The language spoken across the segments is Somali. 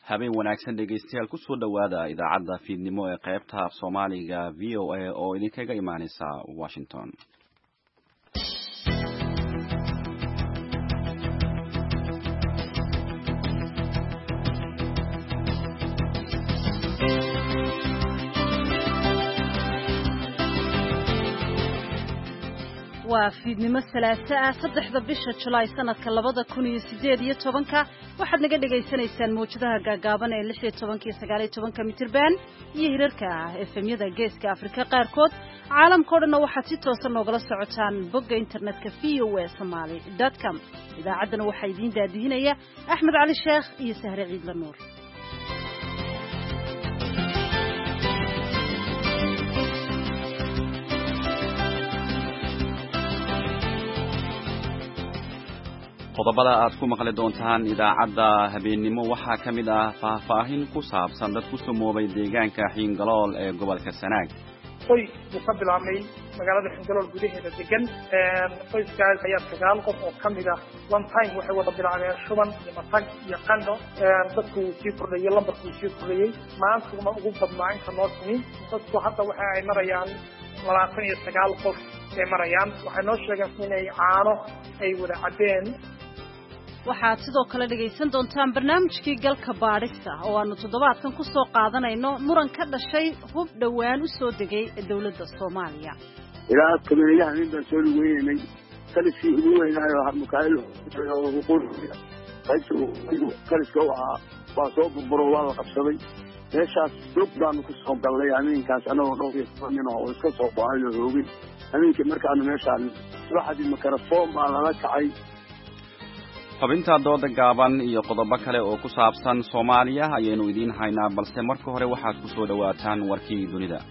habeen wanaagsan dhegeystayaal ku soo dhawaada idaacadda fiidnimo ee qaybta af Soomaaliga VOA oo idinkaga imaanaysa Washington. waa fiidnimo Salaaso ah 3 bisha July sanadka 2018 waxaad naga dhageysanaysaan mowjadaha gaagaaban ee 16 iyo 19 mitirban iyo hirarka FM-yada Geeska Afrika qaarkood caalamka oo dhan waxaad si toos ah noogala socotaan bogga internetka voasomali.com idaacaddana waxaa idin daadihinaya Axmed Cali Sheekh iyo Sahre Ciidla Nuur. qodobada aad ku maqli doontaan idaacadda habeenimo waxaa ka mid ah faahfaahin ku saabsan dad ku samoobay deegaanka Xiingalool ee gobolka Sanaag. qoys uu ka bilaabmay magaalada Xiingalool gudaheeda degan qoyskaas ayaa 9 qof oo kamid ah one time waxay wada bilaabeen shuban iyo matag iyo qandho dadku sii kordhayay lambarku sii kordhayay maanta ugu badnaa inta noo timi dadku hadda waxa ay marayaan 29 qof ee marayaan waxay noo sheegeen inay caano ay wada cadeen. waxaad sidoo kale dhageysan doontaan barnaamijkii galka baadhista oo aanu toddobaadkan ku soo qaadanayno muran ka dhashay hub dhowaan u soo degay dawladda Soomaaliya. ilaa kabeeyaha inta soo lugeynay kaliskii ugu weynaayo Mikael oo qurxiya kaliska waa soo burburo waa la qabsaday meeshaas dad baan ku soo galay amiinkaas anoo dhowr nin oo iska soo baahayo hoogin amiinka markaan meeshaan waxaad mikrafoon baa la kacay. xubinta dooda gaaban iyo qodobo kale oo ku saabsan Soomaaliya ayaynu idin haynaa balse marka hore waxaad ku soo dhawaataan warkii dunida.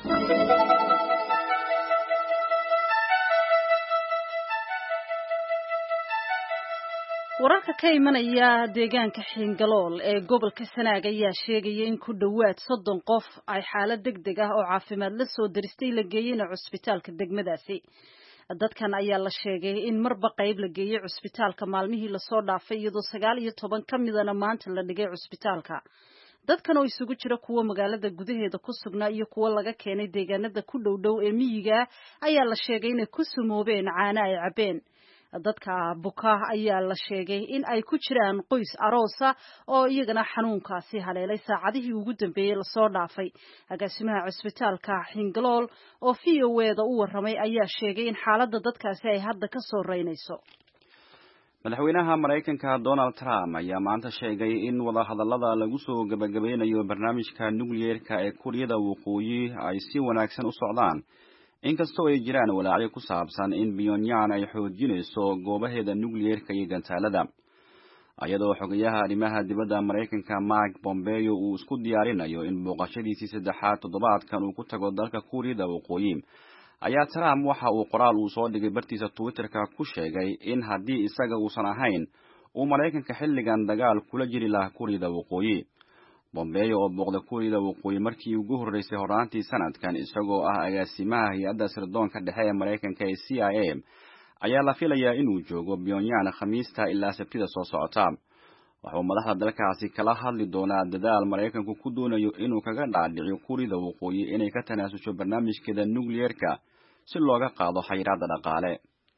wararka ka imanaya deegaanka Xiingalool ee gobolka Sanaag ayaa sheegaya in ku dhawaad 30 qof ay xaalad degdeg ah oo caafimaad la soo diristay la geeyay cusbitaalka degmadaasi. dadkan ayaa la sheegay in marba qayb la geeyay cusbitaalka maalmihii la soo dhaafay iyadoo 19 kamidana maanta la dhigay cusbitaalka. dadkan oo isugu jira kuwa magaalada gudaheeda ku sugnaa iyo kuwa laga keenay deegaanada ku dhow ee miyiga ayaa la sheegay inay ku sumoobeen caano ay cabeen. dadka buka ayaa la sheegay in ay ku jiraan qoys aroosa oo iyagana xanuunkaasi haleelay saacadihii ugu dambeeyay la soo dhaafay. agaasimaha cusbitaalka Xiingalool oo VOA-da u waramay ayaa sheegay in xaaladda dadkaasi ay hadda ka soo reynayso. madaxweynaha Mareykanka Donald Trump ayaa maanta sheegay in wadahadallada lagu soo gabagabeynayo barnaamijka nukliyeerka ee Kuuriyada Waqooyi ay si wanaagsan u socdaan. inkastoo ay jiraan walaacyo ku saabsan in Pyongyang ay xoojinayso goobaheeda nukliyeerka iyo gantaalada ayadoo xogayaha arrimaha dibadda Mareykanka Mike Pompeo uu isku diyaarinayo in booqashadiisii saddexaad toddobaadkan uu ku tago dalka Kuuriyada Waqooyi ayaa Trump waxa uu qoraal uu soo dhigay bartiisa Twitter-ka ku sheegay in haddii isaga uusan ahayn uu Mareykanka xilligan dagaal kula jiri lahaa Kuuriyada Waqooyi. Pompeo oo booqda Kuuriyada Waqooyi markii ugu horeysay horaantii sanadkan isagoo ah agaasimaha hay'adda sirdoonka dhexe ee Mareykanka ee CIA ayaa la filayaa inuu joogo Pyongyang Khamiista ilaa Sabtida soo socota. wuxuu madaxda dalkaasi kala hadli doonaa dadaal Mareykanku ku doonayo inuu kaga dhaadhiciyo Kuuriyada Waqooyi inay ka tanaasusho barnaamijkeeda nukliyeerka si looga qaado xayiraadda dhaqaale.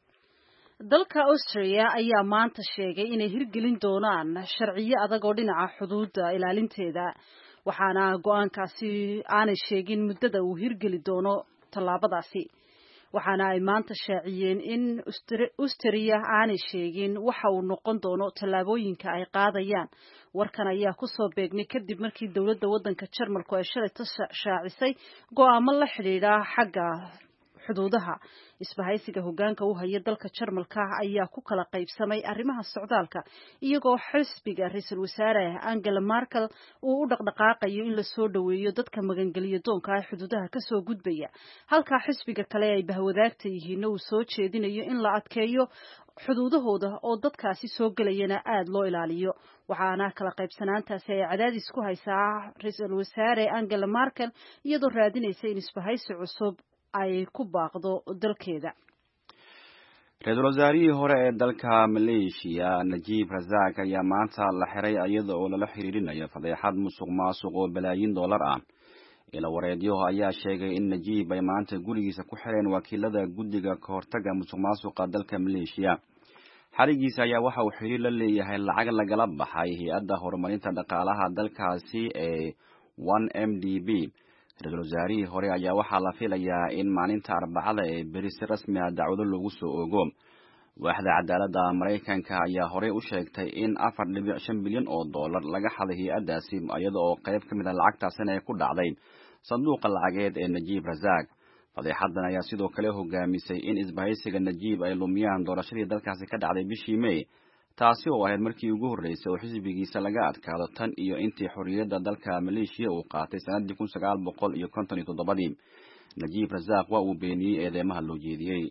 dalka Austria ayaa maanta sheegay inay hirgelin doonaan sharciyo adag oo dhinaca xuduudda ilaalinteeda waxaana go'aankaasi aanay sheegin muddada uu hirgeli doono tallaabadaasi. waxaana ay maanta shaaciyeen in Austria aanay sheegin waxa uu noqon doono tallaabooyinka ay qaadayaan. warkan ayaa ku soo beegmay kadib markii dawladda waddanka Jarmalku ay shalay shaacisay go'aamo la xidhiidha xagga xuduudaha. isbahaysiga hoggaanka u haya dalka Jarmalka ayaa ku kala qaybsamay arrimaha socdaalka iyagoo xisbiga ra'iisul wasaare Angela Merkel uu u dhaqdhaqaaqayo in la soo dhaweeyo dadka magangeliyo doonka ah xuduudaha ka soo gudbaya halka xisbiga kale ay bahwadaagta yihiin uu soo jeedinayo in la adkeeyo xuduudahooda oo dadkaasi soo galayana aad loo ilaaliyo. waxaana kala qaybsanaantaasi ay cadaadis ku haysaa ra'iisul wasaare Angela Merkel iyadoo raadinaysa in isbahaysi cusub ay ku baaqdo dalkeeda. ra-iisul wasaarihii hore ee dalka Maleeshiya Najib Razak ayaa maanta la xiray iyada oo lala xiriirinayo fadeexad musuq maasuq oo balaayiin dollar ah. ila wareedyo ayaa sheegay in Najib ay maanta gurigiisa ku xireen wakiilada guddiga ka hortagga musuq maasuqa dalka Maleeshiya. xarigiisa ayaa waxa uu xiriir la leeyahay lacag lagala baxay hay'adda horumarinta dhaqaalaha dalkaasi ee 1MDB. ra-iisul wasaarihii hore ayaa waxaa la filayaa in maalinta Arbacada ee beri si rasmi ah dacwado loogu soo oogo. waaxda cadaaladda Mareykanka ayaa hore u sheegtay in 4.5 bilyan oo dollar laga xaday hay'addaasi iyada oo qayb ka mid ah lacagtaasina ay ku dhacday sanduuqa lacageed ee Najib Razak. fadeexadan ayaa sidoo kale hogaamisay in isbahaysiga Najib ay lumiyaan doorashadii dalkaasi ka dhacday bishii May, taasi oo ahayd markii ugu horeysay oo xisbigiisa laga adkaado tan iyo intii xorriyadda dalka Maleeshiya uu qaatay sanadii 1957. Najib Razak waa uu beeniyey eedeymaha loo jeediyey.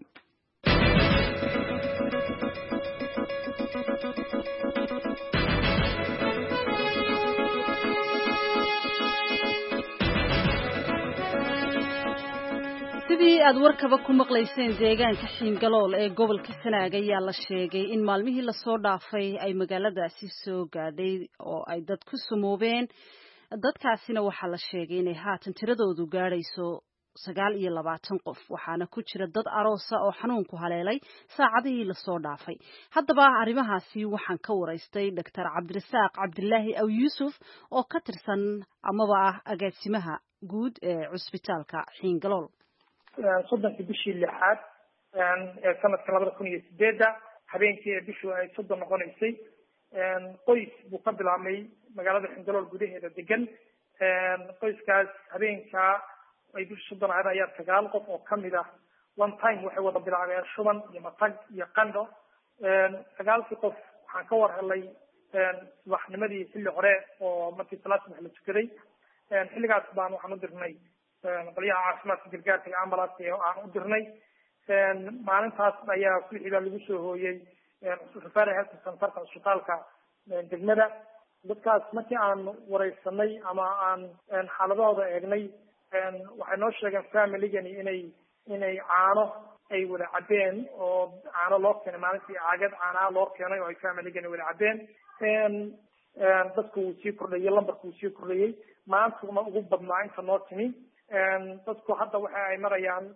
sidii aad warkaba ku maqlayseen deegaanka Xiingalool ee gobolka Sanaag ayaa la sheegay in maalmihii la soo dhaafay ay magaaladaasi soo gaadhay oo ay dad ku sumoobeen. dadkaasina waxaa la sheegay inay haatan tiradoodu gaadhayso 29 qof, waxaana ku jira dad aroosa oo xanuunku haleelay saacadihii la soo dhaafay. haddaba arrimahaasi waxaan ka waraystay Dr. Cabdirasaaq Cabdilaahi Aw Yuusuf oo ka tirsan amaba ah agaasimaha guud ee cusbitaalka Xiingalool. soddonkii bishii lixaad ee sanadka 2008 habeenkii bishii ay 30 noqonaysay qoys buu ka bilaabmay magaalada Xiingalool gudaheeda degan. qoyskaas habeenka ay bishii 30 ayaa 9 qof oo kamid ah one time waxay wada bilaabeen shuban iyo matag iyo qandho. 9 qof waxaan ka war helay subaxnimadii xilli hore oo markii salaad la tukaday. xilligaas baan waxaan u dirnay qoliyaha caafimaadka gargaarka iyo ambulance aan u dirnay. maalintaas ayaa suuxiga lagu soo hooyay referral health centerka isbitaalka degmada. dadkaas markii aan wareysanay ama aan xaaladooda eegnay waxay noo sheegeen family-gani inay caano ay wada cabeen oo caano loo keenay maalintii caagad caanaha loo keenay oo ay family-gani wada cabeen. dadku wuu sii kordhayay, lambarku wuu sii kordhayay. maantuna ugu badnaa inta noo timi. dadku hadda waxa ay marayaan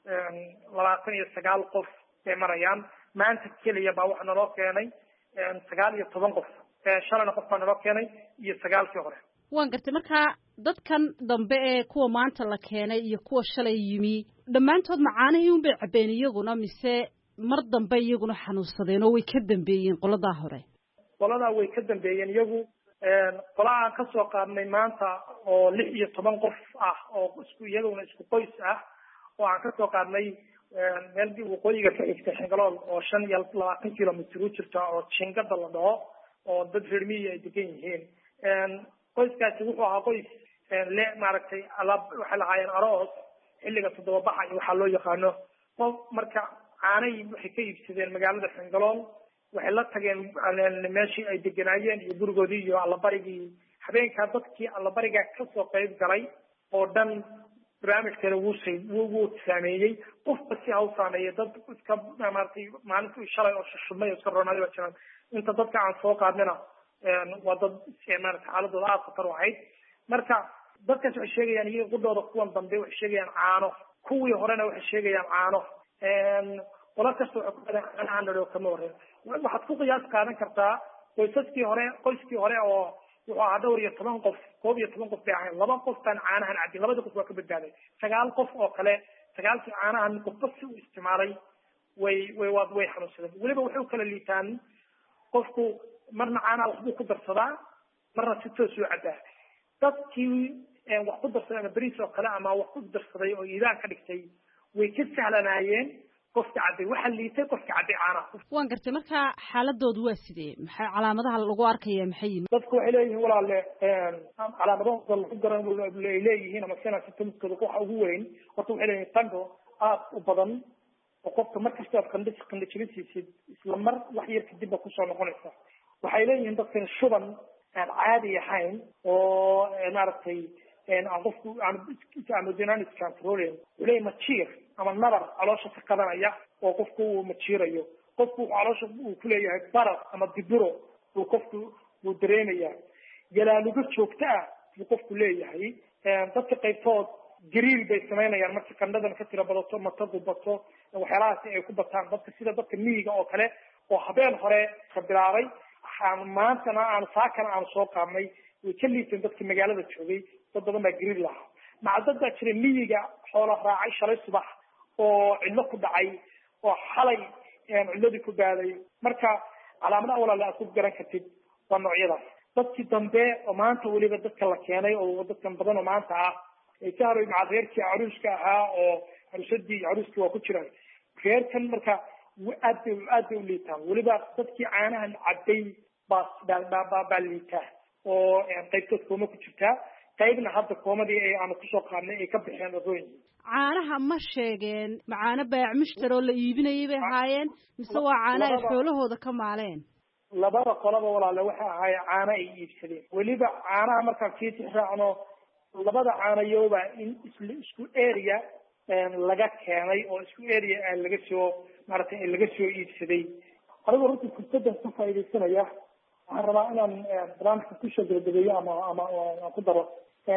29 qof ay marayaan. maanta keliya baa waxa naloo keenay 19 qof. shalana qof baa naloo keenay iyo 9kii hore. waan gartay markaa dadkan dambe ee kuwa maanta la keenay iyo kuwa shalay yimi dhammaantood macaanihii un bay cabeen iyaguna mise mar dambe iyaguna xanuunsadeen oo way ka dambeeyeen qoladaa hore? qoladaa way ka dambeeyeen iyagu. qolaa aan kasoo qaadnay maanta oo 16 qof ah oo iyaguna isku qoys ah oo aan kasoo qaadnay meel waqooyiga ka xigta Xiingalool oo 25 kilomitir u jirta oo Jingada la dhaho oo dad reer miyi ay degan yihiin. qoyskaasi wuxuu ahaa qoys maaragtay waxay lahaayeen aroos xilliga toddobabaxa iyo waxaa loo yaqaano. qof marka caanay waxay ka iibsadeen magaalada Xiingalool. waxay la tageen meeshii ay deganaayeen iyo gurigoodii iyo allabarigii. habeenkaa dadkii allabariga kasoo qayb galay oo dhan barnaamijkeena wuu saameeyey. qofba si ha u saameeyey. dad iska maaragtay maalintii shalay oo shubmay oo iska roonaaday baa jiraan. inta dadka aan soo qaadnina waa dad maaragtay xaaladooda aada khatar u ahayd. marka dadkaas waxay sheegayaan iyaga qudhooda kuwan dambe waxay sheegayaan caano. kuwii horena waxay sheegayaan caano. qola kasta waxay ku qadaan caanaha nadhow kama wareen. waxaad ku qiyaas qaadan kartaa qoyskii hore oo wuxuu ahaa 12 qof 11 qof bay ahayn. 2 qof baan caanahan cabin. 2 qof waa ka badbaaday. 9 qof oo kale 9kii caanahan qofba si uu isticmaalay way xanuunsadeen. weliba waxay u kala liitaan qofku marna caanaha waxbuu ku darsadaa marna si toos u cabaa. dadkii wax ku darsaday ama bariis oo kale ama wax ku darsaday oo iidaan ka dhigtay way ka sahlanaayeen qofka cabay. waxa liitay qofka cabay caanaha. waan gartay markaa xaaladoodu waa sidee? maxay calaamadaha lagu arkaya maxay yihiin? dadku waxay leeyihiin walaalle calaamadahooda lagu garan ay leeyihiin ama symptomskooda waxa ugu weyn horta waxay leeyihiin qandho aad u badan oo qofka markasta aad qandho jibintiisid isla mar wax yar kadib ba kusoo noqonaysa. waxay leeyihiin dadkan shuban aan caadi ahayn oo maaragtay aan qofku aan iscontrolin. wuxuu leeyahay majiir ama nabar caloosha ka qabanaya oo qofku uu majiirayo qofku caloosha uu ku leeyahay barar ama diburo uu qofku uu dareemaya jalaaluga joogta ah uu qofku leeyahay dadka qaybtood gariir bay sameynayaan marka qandhadan ka tira badato matadu bato waxyaalahaasi ay ku bataan dadka sida dadka miyiga oo kale oo habeen hore ka bilaabay maantana aan saakana aan soo qaadnay way ka liiteen dadka magaalada joogay dad badan baa gariir lahaa macdada jira miyiga xoola raacay shalay subax oo cidlo ku dhacay oo xalay cidladii ku gaaday marka calaamadaha walaal aad ku garan kartid waa noocyadaas dadkii dambe oo maanta weliba dadka la keenay oo dadkan badan oo maanta ah ay ka haray maca reerkii caruuska ahaa oo caruusadii caruuskii waa ku jiraan reerkan marka aad bay u liitaan weliba dadkii caanahan caday baa liitaa oo qaybtood kooma ku jirtaa qaybna hadda koomadii ay aanu kusoo qaadnay ay ka baxeen odooyin caanaha ma sheegeen macaano baayac mushtar oo la iibinayay bay ahaayeen mise waa caano ay xoolahooda ka maaleen labada qolaba walaale waxay ahaayeen caano ay iibsadeen weliba caanaha markaan sii tixraacno labada caanayoba in isku area laga keenay oo isku area laga soo maaragtay laga soo iibsaday anigu runtii fursadan ka faa'iidaysanaya waxaan rabaa inaan barnaamijka ku shaqeeyo ama aan ku daro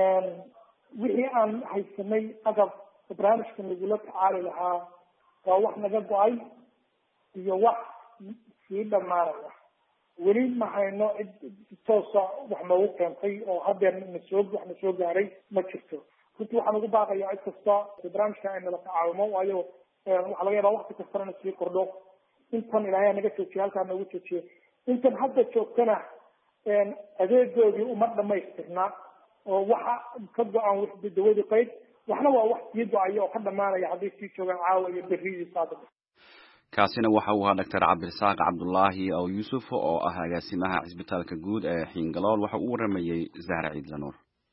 wixii aan haysanay agab barnaamijkan lagula tacaali lahaa waa wax naga go-ay iyo wax sii dhamaanaya weli ma hayno cid toosa wax noogu keentay oo hadeer wax na soo gaaray ma jirto runtii waxaan ugu baaqayaa cid kasta barnaamijka ay nala tacaawimo waayo waxaa laga yaabaa wakti kastana na sii kordho intan ilaahay naga joojiye halkaa noogu joojiye intan hadda joogtana adeegoodii uma dhamaystirna oo waxa ka go-an dawadii qayb waxna waa wax sii go-aya oo ka dhamaanaya hadday sii joogaan caawa iyo berridii saadaba kaasina waxa uu ahaa Dr. Cabdirasaaq Cabdullaahi oo Yuusuf oo ah agaasimaha cisbitaalka guud ee Xiingalool waxa uu waramayay Zahra Ciid Lanuur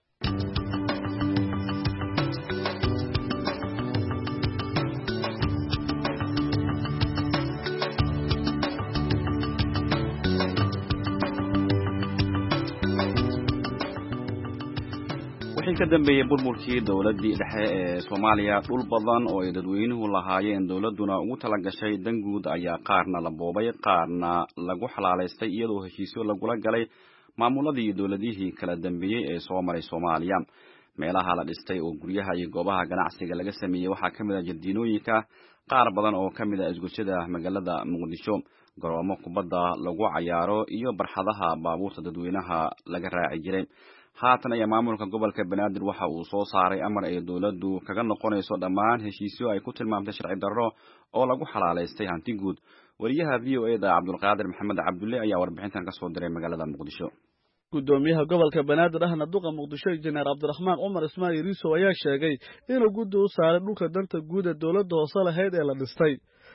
wixii ka dambeeyay burburkii dawladii dhexe ee Soomaaliya dhul badan oo ay dadweynuhu lahaayeen dawladuna ugu tala gashay danguud ayaa qaarna la boobay qaarna lagu xalaaleystay iyadoo heshiisyo lagula galay maamuladii dawladihii kala dambeeyay ee soo maray Soomaaliya meelaha la dhistay oo guryaha iyo goobaha ganacsiga laga sameeyay waxaa kamid ah jardiinooyinka qaar badan oo kamid ah isgoysyada magaalada Muqdisho garoomo kubadda lagu cayaaro iyo barxadaha baabuurta dadweynaha laga raaci jiray haatan ayaa maamulka gobolka Banaadir waxa uu soo saaray amar ay dawladdu kaga noqonayso dhammaan heshiisyo ay ku tilmaamtay sharci darro oo lagu xalaaleystay hanti guud wariyaha VOA-da Cabdulqaadir Maxamed Cabdulle ayaa warbixintan ka soo diray magaalada Muqdisho gudoomiyaha gobolka Banaadir ahna duqa Muqdisho Injineer Cabdiraxmaan Cumar Ismaaciil Riiso ayaa sheegay inuu guddi u saaray dhulka danta guud ee dawladda hoose lahayd ee la dhistay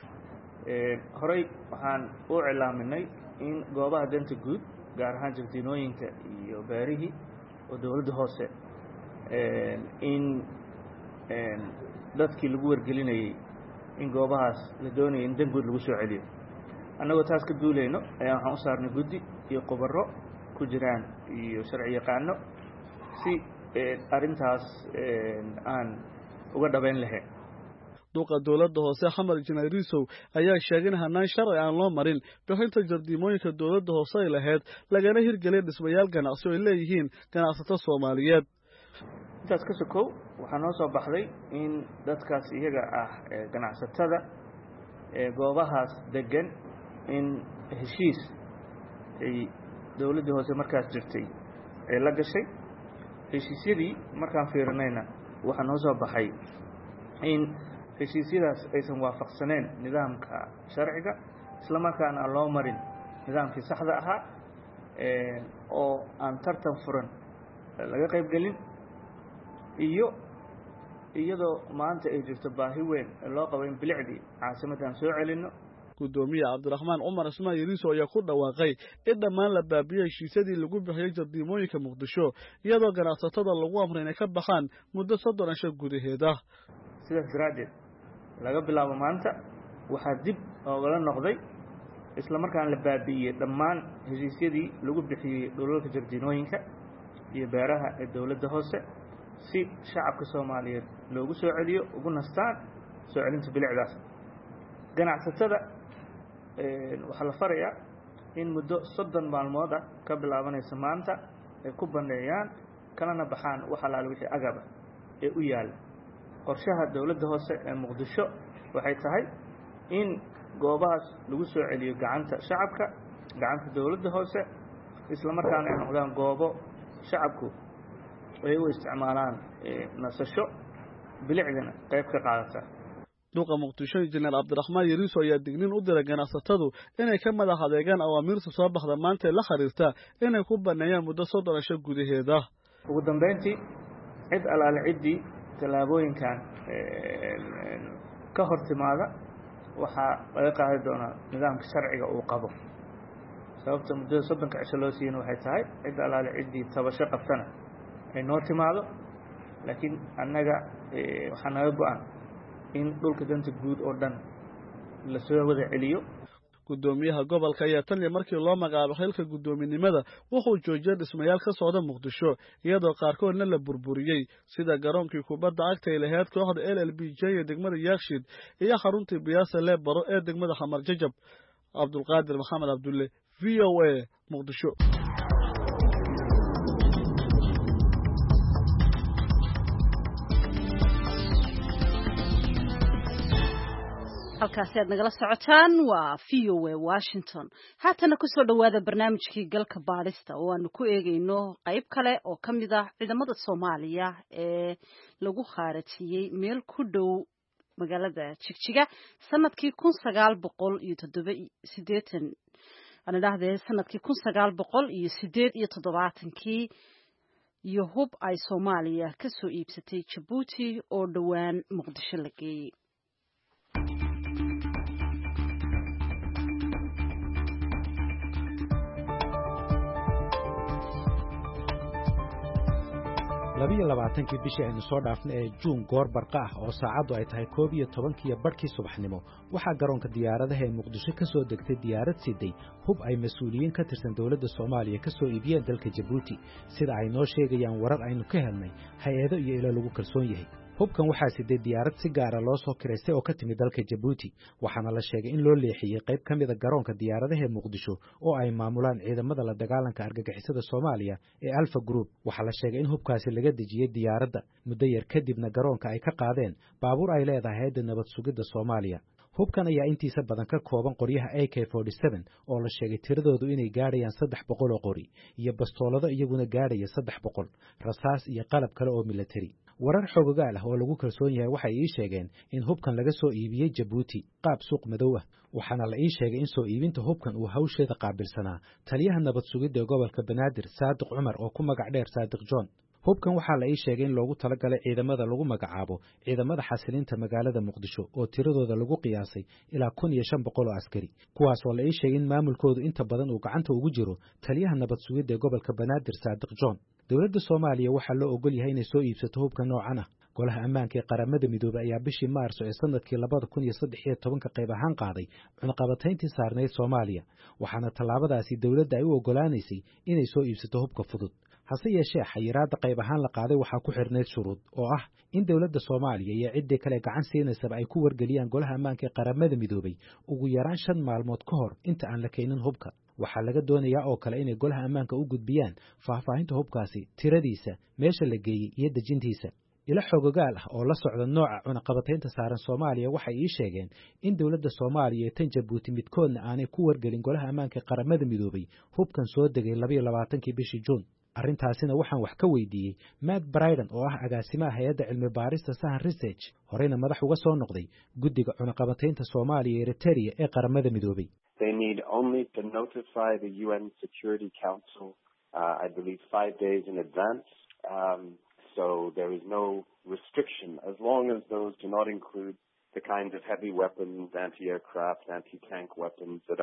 horey waxaan u cilaaminay in goobaha danta guud gaar ahaan jardiinooyinka iyo beerihii oo dawladda hoose in dadkii lagu wargelinayay in goobahaas la doonayay in danguud lagu soo celiyo annagoo taas ka duulayno ayaa waxaan u saarnay guddi iyo khubaro ku jiraan iyo sharci yaqaano si arrintaas aan uga dhabayn lahayn duqa dawladda hoose Xamar Injineer Riisow ayaa sheegay in hanaan sharci aan loo marin bixinta jardiimooyinka dawladda hoose ay lahayd lagana hirgeliyay dhismayaal ganacsi oo ay leeyihiin ganacsato Soomaaliyeed intaas ka sokow waxaa noo soo baxday in dadkaas iyaga ah ganacsatada goobahaas degan in heshiis ay dawladda hoose markaas jirtay ay la gashay heshiisyadii markaan fiirinayna waxaa noo soo baxay in heshiisyadaas aysan waafaqsaneen nidaamka sharciga isla markaana aan loo marin nidaamkii saxda ahaa oo aan tartan furan laga qayb gelin iyo iyadoo maanta ay jirto baahi weyn loo qabo in bilicdii caasimadaan soo celino gudoomiye Cabdiraxmaan Cumar Ismaaciil Riiso ayaa ku dhawaaqay in dhammaan la baabiyay heshiisyadii lagu bixiyay jardiimooyinka Muqdisho iyadoo ganacsatada lagu amray inay ka baxaan muddo 30 gudaheeda sidaas daraadeed laga bilaabo maanta waxaa dib oogala noqday isla markaan la baabiyay dhammaan heshiisyadii lagu bixiyay dhulalka jardiinooyinka iyo beeraha ee dawladda hoose si shacabka Soomaaliyeed loogu soo celiyo ugu nastaan soo celinta bilicdaas ganacsatada waxaa la farayaa in muddo 30 maalmood ka bilaabanaysa maanta ay ku baneeyaan kalana baxaan waxa la wixii agaba ee u yaal qorshaha dawladda hoose ee Muqdisho waxay tahay in goobahaas lagu soo celiyo gacanta shacabka gacanta dawladda hoose isla markaana ay noqdaan goobo shacabku ay u isticmaalaan nasasho bilicdana qayb ka qaadata duqa Muqdisho Injineer Cabdiraxmaan Yariiso ayaa dignin u diray ganacsatadu inay ka madax adeegaan awaamirta soo baxda maanta ee la xiriirta inay ku baneeyaan muddo 30 gudaheeda ugu dambeyntii cid alaale cidii talaabooyinkan ka hortimaada waxa laga qaadi doonaa nidaamka sharciga uu qabo sababta muddada 30 cisho loo siiyay waxay tahay cid alaale cidii tabasho qabtana ay noo timaado laakiin annaga waxa naga go'an in dhulka danta guud oo dhan la soo wada celiyo gudoomiyaha gobolka ayaa tan markii loo magacaabo xilka gudoominimada wuxuu joojiyay dhismayaal ka socda Muqdisho iyadoo qaarkoodna la burburiyay sida garoonkii kubadda cagta ee lahayd kooxda LLBJ ee degmada Yakshiid iyo xaruntii Biyaasa Leebaro ee degmada Xamar Jajab Abdulqaadir Maxamed Abdulle VOA Muqdisho halkaasi aad nagala socotaan waa VOA Washington haatana ku soo dhawaada barnaamijkii galka baadhista oo aanu ku eegayno qayb kale oo ka mid ah ciidamada Soomaaliya ee lagu khaarajiyay meel ku dhow magaalada Jigjiga sanadkii 1987 ana dhahdee sanadkii 1978 iyo hub ay Soomaaliya ka soo iibsatay Djibouti oo dhawaan Muqdisho la geeyay labaatankii bishii aynu soo dhaafnay ee Juun goor barqa ah oo saacadu ay tahay 11:00 subaxnimo waxaa garoonka diyaaradaha ee Muqdisho ka soo degtay diyaarad siday hub ay mas'uuliyiin ka tirsan dawladda Soomaaliya ka soo iibiyeen dalka Djibouti sida ay noo sheegayaan warar aynu ka helnay hay'ado iyo ilo lagu kalsoon yahay hubkan waxaa siday diyaarad si gaar ah loo soo kireystay oo ka timid dalka Djibouti waxaana la sheegay in loo leexiyay qayb ka mid ah garoonka diyaaradaha ee Muqdisho oo ay maamulaan ciidamada la dagaalanka argagixisada Soomaaliya ee Alpha Group waxaa la sheegay in hubkaasi laga dejiyay diyaaradda muddo yar kadibna garoonka ay ka qaadeen baabuur ay leedahay hay'adda nabad sugidda Soomaaliya hubkan ayaa intiisa badan ka kooban qoryaha AK47 oo la sheegay tiradoodu inay gaarayaan 300 oo qori iyo bastoolado iyaguna gaaraya 300 rasaas iyo qalab kale oo military warar xoogagaal ah oo lagu kalsoon yahay waxay ii sheegeen in hubkan laga soo iibiyay Djibouti qaab suuq madow ah waxaana la ii sheegay in soo iibinta hubkan uu hawsheeda qaabilsanaa taliyaha nabad sugidda ee gobolka Banaadir Saadiq Cumar oo ku magac dheer Saadiq John hubkan waxaa la ii sheegay in loogu talagalay ciidamada lagu magacaabo ciidamada xasilinta magaalada Muqdisho oo tiradooda lagu qiyaasay ilaa 1500 oo askari kuwaas oo la ii sheegay in maamulkoodu inta badan uu gacanta ugu jiro taliyaha nabad sugidda ee gobolka Banaadir Saadiq John dawladda Soomaaliya waxaa loo ogol yahay inay soo iibsato hubka noocan ah golaha ammaanka ee qaramada midoobay ayaa bishii Maarso ee sanadkii 2013 qayb ahaan qaaday cunaqabatayntii saarneyd Soomaaliya waxaana tallaabadaasi dawladda ay u ogolaanaysay inay soo iibsato hubka fudud hase yeeshee xayiraadda qayb ahaan la qaaday waxaa ku xirneyd shuruud oo ah in dawladda Soomaaliya iyo ciddii kale gacan siinaysa ay ku wargeliyaan golaha ammaanka ee qaramada midoobay ugu yaraan 5 maalmood ka hor inta aan la keenin hubka waxaa laga doonayaa oo kale inay golaha ammaanka u gudbiyaan faahfaahinta hubkaasi tiradiisa meesha la geeyey iyo dejintiisa ila xoogagaal ah oo la socda nooca cunaqabataynta saaran Soomaaliya waxay ii sheegeen in dawladda Soomaaliya ee tan Djibouti midkoodna aanay ku wargelin golaha ammaanka ee qaramada midoobay hubkan soo degay 22 bishii Juun arrintaasina waxaan wax ka weydiiyey Matt Bryden oo ah agaasimaha hay'adda cilmi baarista Sahan Research horeyna madax uga soo noqday guddiga cunaqabataynta Soomaaliya ee Eritrea ee qaramada midoobay They need only to notify the UN Security Council I believe 5 days in advance so there is no restriction as long as those do not include the kinds of heavy weapons, anti-aircraft, anti-tank weapons that are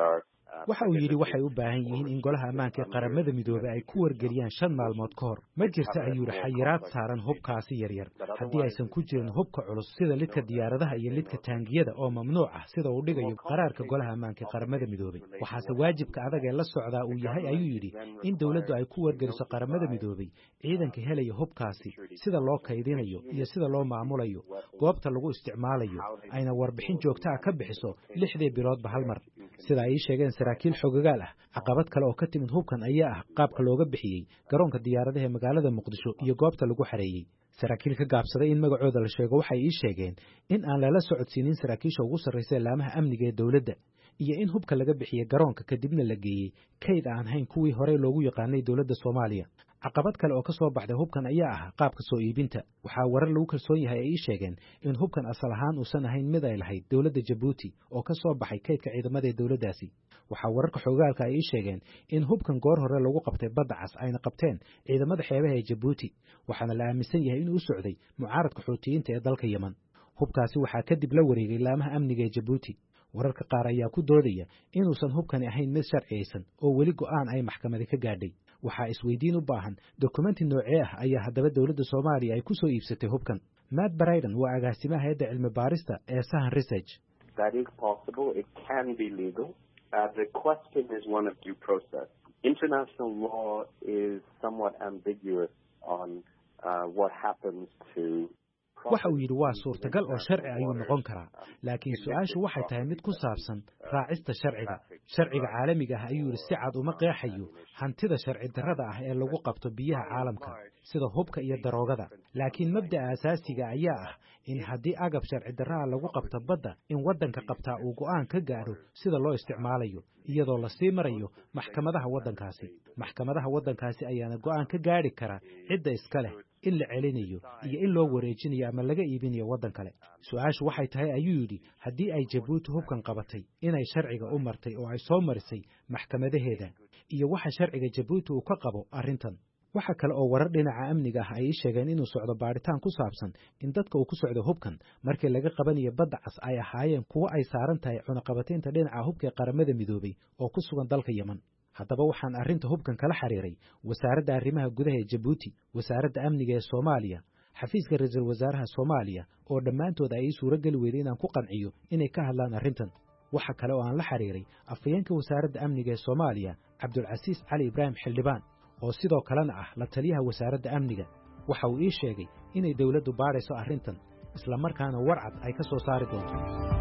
waxa uu yidhi waxay u baahan yihiin in golaha ammaanka ee qaramada midoobay ay ku wargeliyaan 5 maalmood ka hor ma jirta ayuu yidhi xayiraad saaran hubkaasi yaryar haddii aysan ku jirin hubka culus sida lidka diyaaradaha iyo lidka taangiyada oo mamnuuc ah sida uu dhigayo qaraarka golaha ammaanka ee qaramada midoobay waxaase waajibka adag ee la socdaa uu yahay ayuu yidhi in dawladdu ay ku wargeliso qaramada midoobay ciidanka helaya hubkaasi sida loo kaydinayo iyo sida loo maamulayo goobta lagu isticmaalayo ayna warbixin joogto ah ka bixiso 6 biloodba hal mar sida ay sheegeen saraakiil xogagaal ah caqabad kale oo ka timid hubkan ayaa ah qaabka looga bixiyay garoonka diyaaradaha ee magaalada Muqdisho iyo goobta lagu xareeyay saraakiil ka gaabsaday in magacooda la sheego waxay ii sheegeen in aan lala socodsiinin saraakiisha ugu sarreeya laamaha amniga ee dawladda iyo in hubka laga bixiyay garoonka kadibna la geeyay kayd aan hayn kuwii hore loogu yaqaanay dawladda Soomaaliya caqabad kale oo ka soo baxday hubkan ayaa ah qaabka soo iibinta waxa warar lagu kalsoon yahay ay sheegeen in hubkan asal ahaan uusan ahayn mid ay lahayd dawladda Djibouti oo ka soo baxay kaydka ciidamada dawladdaasi waxa wararka xogaalka ay sheegeen in hubkan goor hore lagu qabtay badda cas ayna qabteen ciidamada xeebaha ee Djibouti waxaana la aaminsan yahay in uu socday mucaaradka Xuutiyiinta ee dalka Yemen hubkaasi waxa kadib la wareegay laamaha amniga ee Djibouti wararka qaar ayaa ku doodaya inuusan hubkani ahayn mid sharciyeysan oo weli go'aan ay maxkamada ka gaadhay waxaa isweydiin u baahan dokumenti noocee ah ayaa haddaba dawladda Soomaaliya ay ku soo iibsatay hubkan Matt Bryden waa agaasimaha hay'adda cilmi baarista ee Sahan Research that is possible it can be legal the question is one of due process international law is somewhat ambiguous on what happens to waxa uu yidhi waa suurtagal oo sharci ayuu noqon karaa laakiin su'aashu waxay tahay mid ku saabsan raacista sharciga caalamiga ah ayuu yidhi si cad uma qeexayo hantida sharci darrada ah ee lagu qabto biyaha caalamka sida hubka iyo daroogada laakiin mabda'a asaasiga ayaa ah in haddii agab sharci darrada lagu qabto badda in waddanka qabtaa uu go'aan ka gaadho sida loo isticmaalayo iyadoo la sii marayo maxkamadaha waddankaasi ayaana go'aan ka gaadhi kara cidda iska leh in la celinayo iyo in loo wareejinayo ama laga iibinayo waddan kale su'aashu waxay tahay ayuu yidhi haddii ay Djibouti hubkan qabatay inay sharciga u martay oo ay soo marisay maxkamadaheeda iyo waxa sharciga Djibouti uu ka qabo arrintan waxa kale oo warar dhinaca amniga ah ay sheegeen inuu socdo baaritaan ku saabsan in dadka uu ku socdo hubkan markii laga qabanayo badda cas ay ahaayeen kuwa ay saaran tahay cunaqabataynta dhinaca hubka ee qaramada midoobay oo ku sugan dalka Yemen haddaba waxaan arrinta hubkan kala xiriiray wasaaradda arrimaha gudaha ee Djibouti wasaaradda amniga ee Soomaaliya xafiiska ra'iisul wasaaraha Soomaaliya oo dhammaantood ay suuro gali weydeen inaan ku qanciyo inay ka hadlaan arrintan waxa kale oo aan la xiriiray afayeenka wasaaradda amniga ee Soomaaliya Cabdulcasiis Cali Ibraahim Xildhibaan oo sidoo kalena ah la taliyaha wasaaradda amniga waxa uu ii sheegay inay dawladdu baarayso arrintan isla markaana warcad ay ka soo saari doonto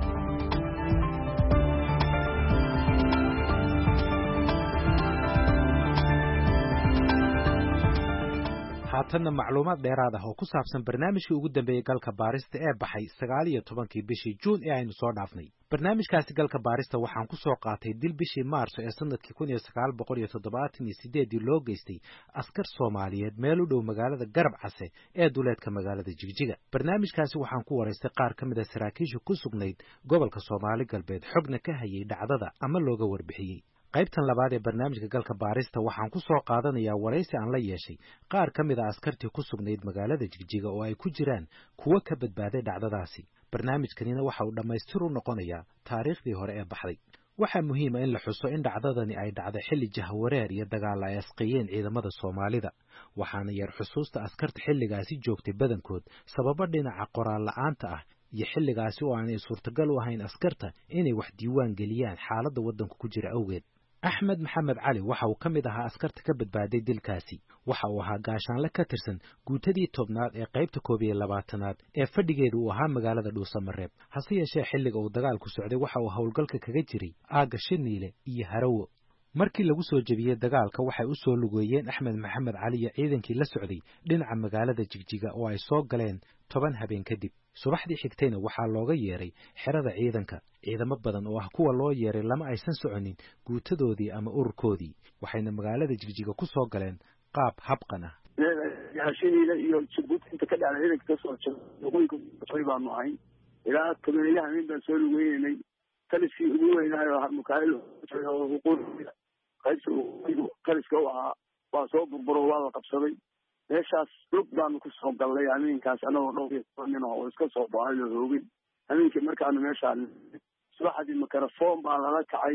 haatanna macluumaad dheeraad ah oo ku saabsan barnaamijkii ugu dambeeyay galka baarista ee baxay 19 bishii Juun ee aynu soo dhaafnay barnaamijkaasi galka baarista waxaan ku soo qaatay dil bishii Maarso ee sanadkii 1978 loo geystay askar Soomaaliyeed meel u dhow magaalada Garab Case ee duleedka magaalada Jigjiga barnaamijkaasi waxaan ku wareystay qaar ka mid ah saraakiisha ku sugnayd gobolka Soomaali galbeed xogna ka hayay dhacdada ama looga warbixiyay qaybtan labaad ee barnaamijka galka baarista waxaan ku soo qaadanayaa wareysi aan la yeeshay qaar ka mid ah askartii ku sugnayd magaalada Jigjiga oo ay ku jiraan kuwa ka badbaaday dhacdadaasi barnaamijkanina waxa uu dhamaystir u noqonayaa taariikhdii hore ee baxday waxaa muhiim ah in la xuso in dhacdadani ay dhacday xilli jahwareer iyo dagaal ay asqeeyeen ciidamada Soomaalida waxaana yar xusuusta askarta xilligaasi joogtay badankood sababo dhinaca qoraal la'aanta ah iyo xilligaasi oo aanay suurtagal u ahayn askarta inay wax diiwaan geliyaan xaaladda waddanka ku jira awgeed Axmed Maxamed Cali waxa uu ka mid ahaa askarta ka badbaaday dilkaasi waxa uu ahaa gaashaanle ka tirsan guutadii 10aad ee qaybta 12aad ee fadhigeedu uu ahaa magaalada Dhuusamareeb hase yeeshee xilliga uu dagaalku socday waxa uu howlgalka kaga jiray aaga Shiniile iyo Harawo markii lagu soo jabiyay dagaalka waxay u soo lugeeyeen Axmed Maxamed Cali iyo ciidankii la socday dhinaca magaalada Jigjiga oo ay soo galeen 10 habeen kadib subaxdii xigtayna waxaa looga yeeray xerada ciidamo badan oo ah kuwa loo yeeray lama aysan soconin guutadoodii ama ururkoodii waxayna magaalada Jigjiga ku soo galeen qaab habqan ah yaashiniina iyo Djibouti inta ka dhacday ciidanka ka soo jabay baanu ahayn ilaa todobayahan in baan soo lugeynay taliskii ugu weynaayo Mikael oo xuquuqda qaybta u ahaa waa soo burburo waa la qabsaday meeshaas lug baanu ku soo galnay aniinkaas anagoo dhowr nin oo iska soo baxay oo hoogin aniinkii markaanu meeshaan subaxdii mikrafoon baa lala kacay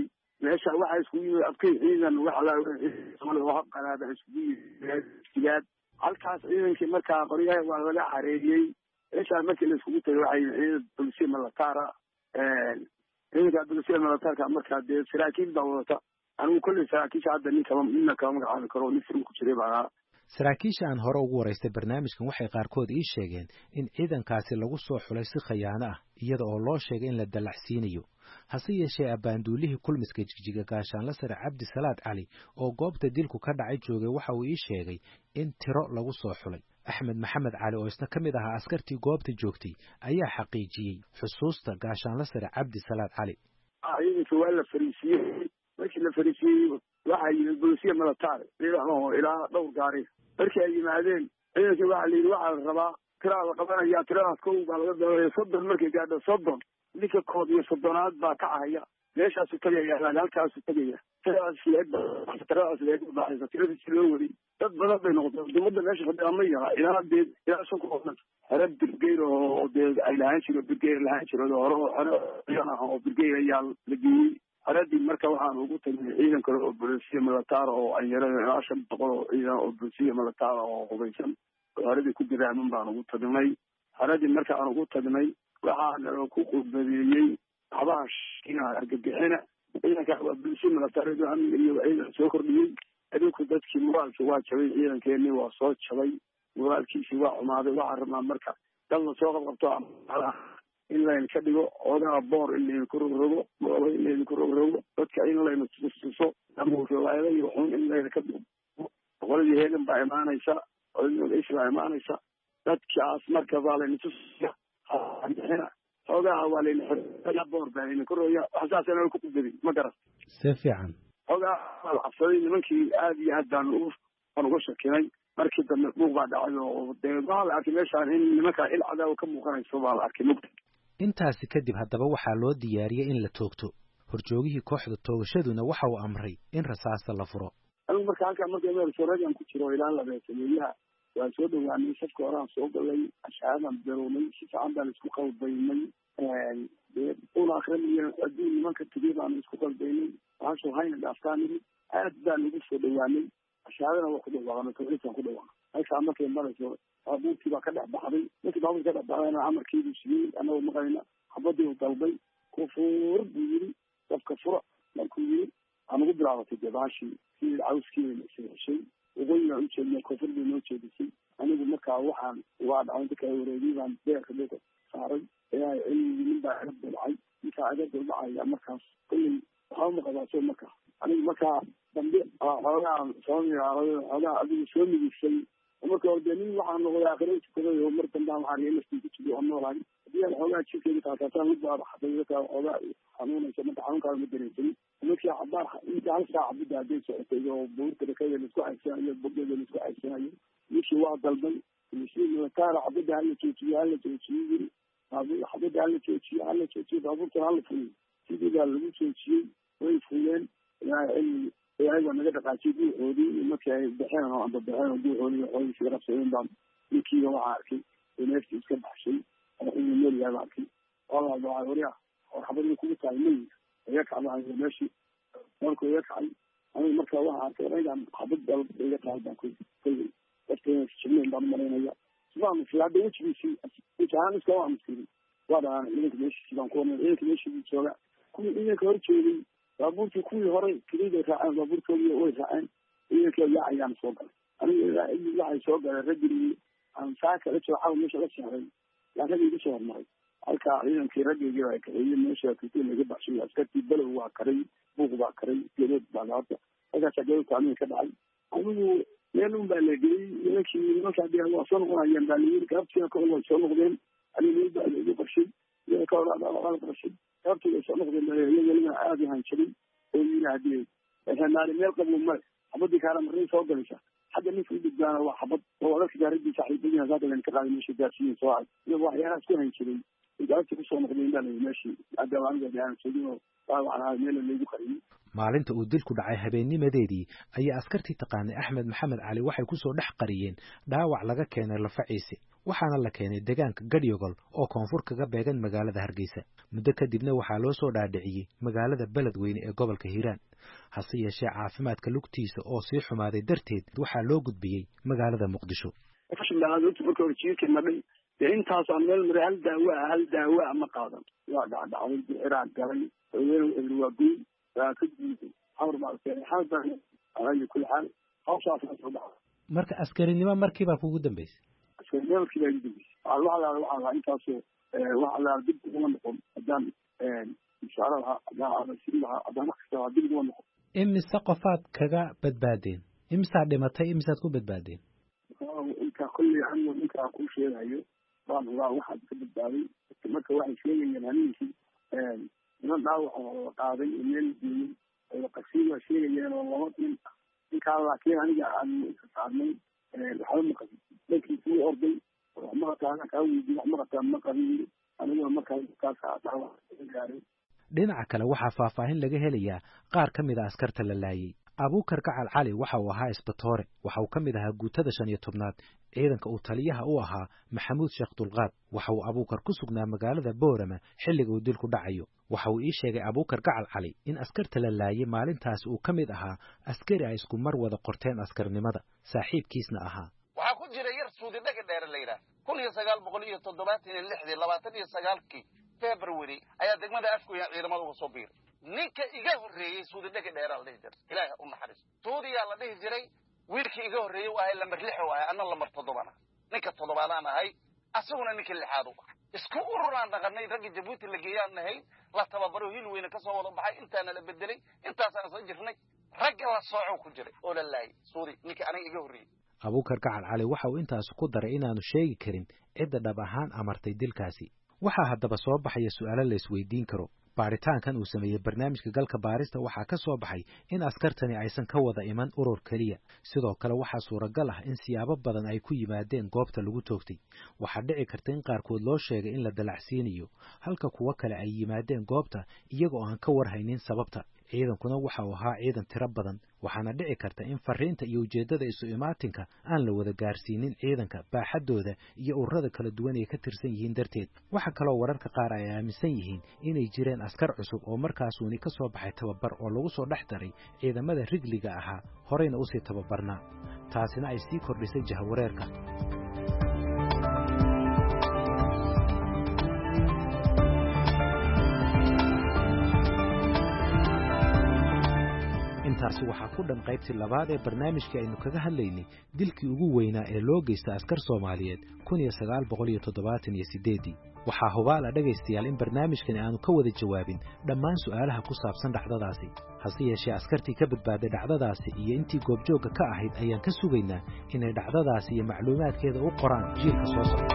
meesha waxaa iskugu yimid abkay ciidan oo habqalaada iskugu yimid halkaas ciidankii markaa qoryaha waa laga xareeyey meeshaa markii la iskugu tagay waxay ciidan bulsiya militaara ciidanka bulsiya militaarka markaa dee saraakiil baa wadata anigu kolley saraakiisha hadda nina kama magacaabi karo nin furun ku jiray baa saraakiisha aan hore ugu waraystay barnaamijkan waxay qaarkood ii sheegeen in ciidankaasi lagu soo xulay si khayaano ah iyada oo loo sheegay in la dallacsiinayo hase yeeshee abbaanduulihii kulmiska jigjiga gaashaanla sare cabdi salaad cali oo goobta dilku ka dhacay joogay waxa uu ii sheegay in tiro lagu soo xulay axmed maxamed cali oo isna ka mid ahaa askartii goobta joogtay ayaa xaqiijiyey xusuusta gaashaanla sare cabdi salaad cali ciidanka waa la fariisiyey markii la fariisiyey waxaa yimid bulsiya militaar ciidamo ilaa dhowr gaari markii ay yimaadeen ciidankii waxaa la yidhi waxaa la rabaa tiraa la qabanaya tiradaas kow baa laga dabeeya 30 markay gaadho 30 ninka kood iyo 30aad baa ka ahaya meeshaasu tagaya halkaasu tagaya tiradaas leeg baxaysa tiradiisi loo wari dad badan bay noqotay dowladda meesha fadhiya ma yaha ilaa 5 qof xere birgeyr oo dee ay lahaan jiro birgeyr lahaan jiro hore oo birgeyr ayaa la geeyey haradii marka waxaan ugu tagnay ciidan kale oo bulsiya militaar oo ay yareen ilaa 500 oo ciidan oo bulsiya militaar oo hubeysan haradii ku diraaman baan ugu tagnay haradii marka aan ugu tagnay waxaan ku qudbeeyey xabaash ina argagixina ciidanka waa bulsiya militaar iyo ciidan soo kordhiyey adinku dadkii moraalka waa jabay ciidankeeni waa soo jabay moraalkiisi waa xumaaday waxaan rabnaa marka dad la soo qabto in layna ka dhigo odaha boor in layna ku rogrogo in layna ku rogrogo dadka in layna tuso riwaayada iyo xun in layna ka dhigo boqoladii heegan baa imaanaysa odayis baa imaanaysa dadkaas marka baa layna tusiya xoogaha waa layna xoraya boor baa layna ku roya waxsaasana ku qudbadin ma garan si fiican xoogaha waa la cabsaday nimankii aad iyo aad baan uga shakinay markii dambe buuq baa dhacay oo dee waxaa la arkay meeshaan in nimankaa il cadaawa ka muuqanayso baa la arkay mugta intaasi kadib haddaba waxaa loo diyaariyey in la toogto horjoogihii kooxda toogashaduna waxa uu amray in rasaasta la furo anigu marka halkaa marka meel soreegan ku jiro ilaa labeesameeyaha waan soo dhawaanay safka horaan soo galay ashaadan birownay si fiican baan isku qalbaynay una akrinayo adduun nimanka tegey baan isku qalbaynay waxaasoo hayna dhaaftaanay aad baan ugu soo dhawaanay ashaadana waa ku dhawaaqnay tawxiidkaan ku dhawaaqnay halkaa markay marayso baabuurkii baa ka dhex baxday markii baabuurkii ka dhex baxdayna amarkiibuu siiyey annagoo maqayna xabadii u dalbay kufuur buu yidhi dadka fura markuu yidhi aan ugu bilaabatay debaashii sidii cawskiina isheshay waqooyigaa u jeednay koonfur bay noo jeedisay anigu markaa waxaan waa dhacay inta kala wareegay baan beerka dhulka saaray ilaa cilmigii nin baa iga dulcay ninkaa iga dulcaya markaas kulley waxba ma qabaaso markaa anigu markaa dambe xoogaa xoogaa adigu soo migisay marka hore dee nin waxaa noqday aakhiro tukaday oo mar dambe aan waxaan naftii ku jiray oo noolahay haddii aan xoogaa jirkeeda kaakaataan mid baa baxday dadka xoogaa xanuunaysa marka xanuunkaada ma dareensay markii cabaar inta hal saaca budda hadday socotay oo buurta dhakada laisku caysanayo bogeeda laisku caysanayo ninkii waa dalbay si militaara xabadda hala joojiyo yiri xabadda hala joojiyo baabuurtan hala fuliyo sidii baa lagu joojiyey way fuleen ilaahay baa naga dhaqaajiyay guuxoodii markii ay baxeen oo amba baxeen oo guuxoodii waxooday sii rabsadeen baan ninkiiba waxaa arkay oo neeftii iska baxshay oo inuu meel yahay baa arkay walaa baa wariya oo xabadii kugu tahay mey iga kacday meeshii markuu iga kacay anigu markaa waxaa arkay anagaan xabad dalb iga tahay baan kolley dadkeena jibneen baan maraynaya sibaa musli hadda wejigiisii weji ahaan iska waa muskilin waa dhahaan ciidanka meeshiisii baan ku warnay ciidanka meeshiisii jooga kuwii ciidanka hor jeeday baabuurkii kuwii hore keliday raaceen baabuurkoodii way raaceen ciidankii yaacayaan soo galay anigu ilaa ilmi waxay soo galeen raggii aan saaka la jooxaa meesha la sexday yaa raggii iga soo hormaray halkaa ciidankii raggeygii baa kaxeeyey meesha kritiin laga baxshay askartii balow waa karay buuq baa karay geedood baa laata halkaasaa geedodka amiga ka dhacay anigu meel un baa la geliyey nimankaa dee waa soo noqonayaan baa layiri gaabtiina ka way soo noqdeen anigu meel baa laigu qarshay iyada ka hor waa la qarshay gaabtii ay soo noqdeen weliba aada u hanjiray oo yiri hadii naari meel qabu male xabadii kaala marin soo galaysa xagga ninka u dhigbaana waa xabad oo adalka gaaradii saaxiibadiina saaka layna ka qaaday meesha gaarsiiyey soo cad iyago waxyaalahaas ku hanjiray gaabtii kusoo noqdeen baa layiri meeshii maadaama aniga aan sogin oo dhaawacnaa meel laygu qariyey maalinta uu dilku dhacay habeennimadeedii ayaa askartii taqaanay Axmed Maxamed Cali waxay ku soo dhex qariyeen dhaawac laga keenay lafaciise waxaana la keenay deegaanka Gadyogol oo koonfur kaga beegan magaalada Hargeysa muddo kadibna waxaa loo soo dhaadhiciyay magaalada Beledweyne ee gobolka Hiiraan hase yeeshee caafimaadka lugtiisa oo sii xumaaday darteed waxaa loo gudbiyey magaalada Muqdisho intaas aan meel maray hal daawo ma qaadan waa dhacday iraan galay waa guul waa ka diiday hawr ma arkay xaaldan ay ku xal hawshaas soo dhacay marka askarinimo markiiba kugu dambeysay askarinimo markiiba kugu dambeysay Allah intaas waxa la dib ugu noqon hadaan insha Allah hadaan silaha hadaan ka dib ugu noqon imisa qofaad kaga badbaadeen imisa dhimatay imisaad ku badbaadeen inta kulli anu inta ku sheegayo baan waxa ka badbaaday marka waxay sheegayeen aniga inaan dhaawac qaaday inaan diin ay qasiiba sheegayeen oo laba nin inka laakiin aniga aan saarnay waxa ma qasay laakiin si orday ma qataan ka widi ma qataan ma qabin aniga markaa ka dhaawac gaaray dhinaca kale waxaa faahfaahin laga helayaa qaar ka mid ah askarta la laayay Abuukar Gacal Cali waxa uu ahaa isbatoore waxa uu ka mid ahaa guutada 15aad ciidanka uu taliyaha u ahaa Maxamuud Sheekh Dulqaad waxa uu Abuukar ku sugnaa magaalada Boorama xilliga uu dilku dhacayo waxa uu ii sheegay Abuukar Gacal Cali in askarta la laayay maalintaas uu ka mid ahaa askari ay isku mar wada qorteen askarnimada saaxiibkiisna ahaa waxa ku jiray yar suudi dhaga dheer la yiraahdo 1976 February ayaa degmada afku ciidamada uga soo biiray ninka iga horeeyay suudi dhaga dheer la dhigay ilaahay u naxariis suudiya la dhigi jiray wiilkii iga horeeyay waa lambar 6 waa ana lambar 7 ninka 7aan ahay asaguna ninka 6aad isku ururaan dhaqanay rag Djibouti la geeyanahay la tababaro hil weyn ka soo wada baxay intaana la bedelay intaasaan soo jirnay rag la sooco ku jiray oo la laayay suudi ninka aniga iga horeeyay Abuukar Gacal Cali waxa uu intaas ku daray inaanu sheegi karin cidda dhab ahaan amartay dilkaasi waxa haddaba soo baxaya su'aalo la isweydiin karo baaritaankan uu sameeyay barnaamijka galka baarista waxaa ka soo baxay in askartani aysan ka wada iman urur kaliya sidoo kale waxa suuragal ah in siyaabo badan ay ku yimaadeen goobta lagu toogtay waxa dhici karta in qaarkood loo sheegay in la dalacsiinayo halka kuwa kale ay yimaadeen goobta iyagoo aan ka warhaynin sababta ciidankuna waxa uu ahaa ciidan tiro badan waxaana dhici karta in fariinta iyo ujeedada isu imaatinka aan la wada gaarsiinin ciidanka baaxadooda iyo ururada kala duwan ee ka tirsan yihiin darteed waxa kale oo wararka qaar ay aaminsan yihiin inay jireen askar cusub oo markaasuuni ka soo baxay tababar oo lagu soo dhex daray ciidamada rigliga ahaa horeyna u sii tababarnaa taasina ay sii kordhisay jahawareerka intaasi waxaa ku dhan qaybtii labaad ee barnaamijkii aynu kaga hadlaynay dilkii ugu weynaa ee loo geystay askar Soomaaliyeed 1978 waxaa hubaal ah dhagaystayaal in barnaamijkani aanu ka wada jawaabin dhammaan su'aalaha ku saabsan dhacdadaasi hase yeeshee askartii ka badbaaday dhacdadaasi iyo intii goobjooga ka ahayd ayaan ka sugaynaa inay dhacdadaasi iyo macluumaadkeeda u qoraan jiilka soo socda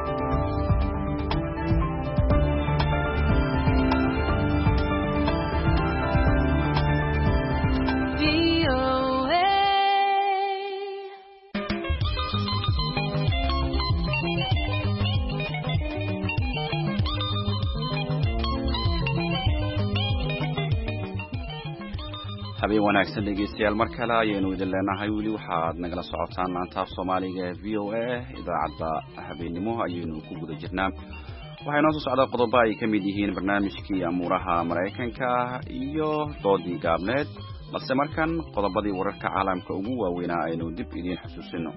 habeen wanaagsan dhegeystayaal mar kale ayaynu idin leenahay weli waxaad nagala socotaan maanta af Soomaaliga ee VOA idaacadda habeenimo ayaynu ku guda jirnaa waxay noo soo socdaa qodobo ay ka mid yihiin barnaamijkii amuuraha Mareykanka iyo doodii gaabneed balse markan qodobadii wararka caalamka ugu waaweynaa aynu dib idin xasuusino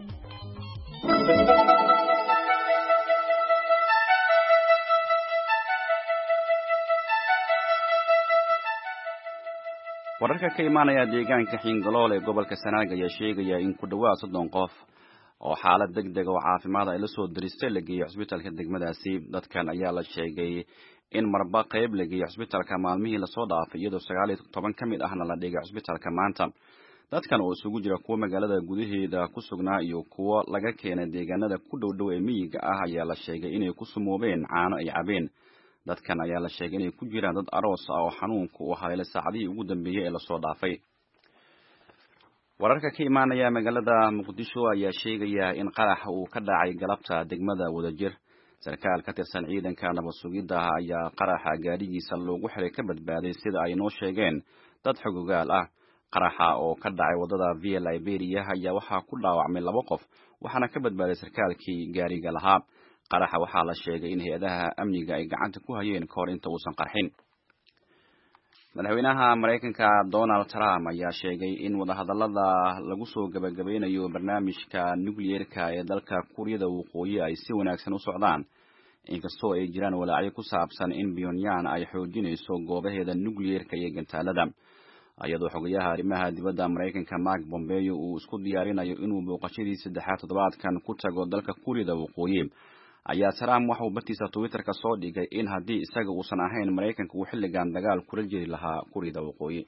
wararka ka imaanaya deegaanka Xingalool ee gobolka Sanaag ayaa sheegaya in ku dhawaad 30 qof oo xaalad degdeg oo caafimaad ay la soo diristay la geeyay isbitaalka degmadaasi dadkan ayaa la sheegay in marba qayb la geeyay isbitaalka maalmihii la soo dhaafay iyadoo 19 ka mid ahna la dhigay isbitaalka maanta dadkan oo isugu jira kuwa magaalada gudaheeda ku sugnaa iyo kuwa laga keenay deegaanada ku dhow ee miyiga ah ayaa la sheegay inay ku sumoobeen caano ay cabeen dadkan ayaa la sheegay inay ku jiraan dad aroos ah oo xanuunku u haleelay saacadihii ugu dambeeyay ee la soo dhaafay wararka ka imaanaya magaalada Muqdisho ayaa sheegaya in qarax uu ka dhacay galabta degmada Wadajir sarkaal ka tirsan ciidanka nabad sugidda ayaa qaraxa gaarigiisa loogu xiray ka badbaaday sida ay noo sheegeen dad xogogaal ah qaraxa oo ka dhacay wadada Via Liberia ayaa waxaa ku dhaawacmay 2 qof waxaana ka badbaaday sarkaalkii gaariga lahaa. qaraxa waxaa la sheegay in hay'adaha amniga ay gacanta ku hayeen kahor inta uusan qarxin. madaxweynaha Mareykanka Donald Trump ayaa sheegay in wadahadallada lagu soo gabagabeynayo barnaamijka nuclear-ka ee dalka Kuuriyada Waqooyi ay si wanaagsan u socdaan, inkastoo ay jiraan walaacyo ku saabsan in Pyongyang ay xoojinayso goobaheeda nuclear-ka iyo gantaalada. iyadoo xogayaha arrimaha dibadda Mareykanka Mark Pompeo uu isku diyaarinayo inuu booqashadiisa 3 toddobaadkan ku tago dalka Kuuriyada Waqooyi, ayaa Trump waxa uu bartiisa Twitter-ka soo dhigay in haddii isaga uusan ahayn Mareykanka uu xilligan dagaal kula jiri lahaa Kuuriyada Waqooyi.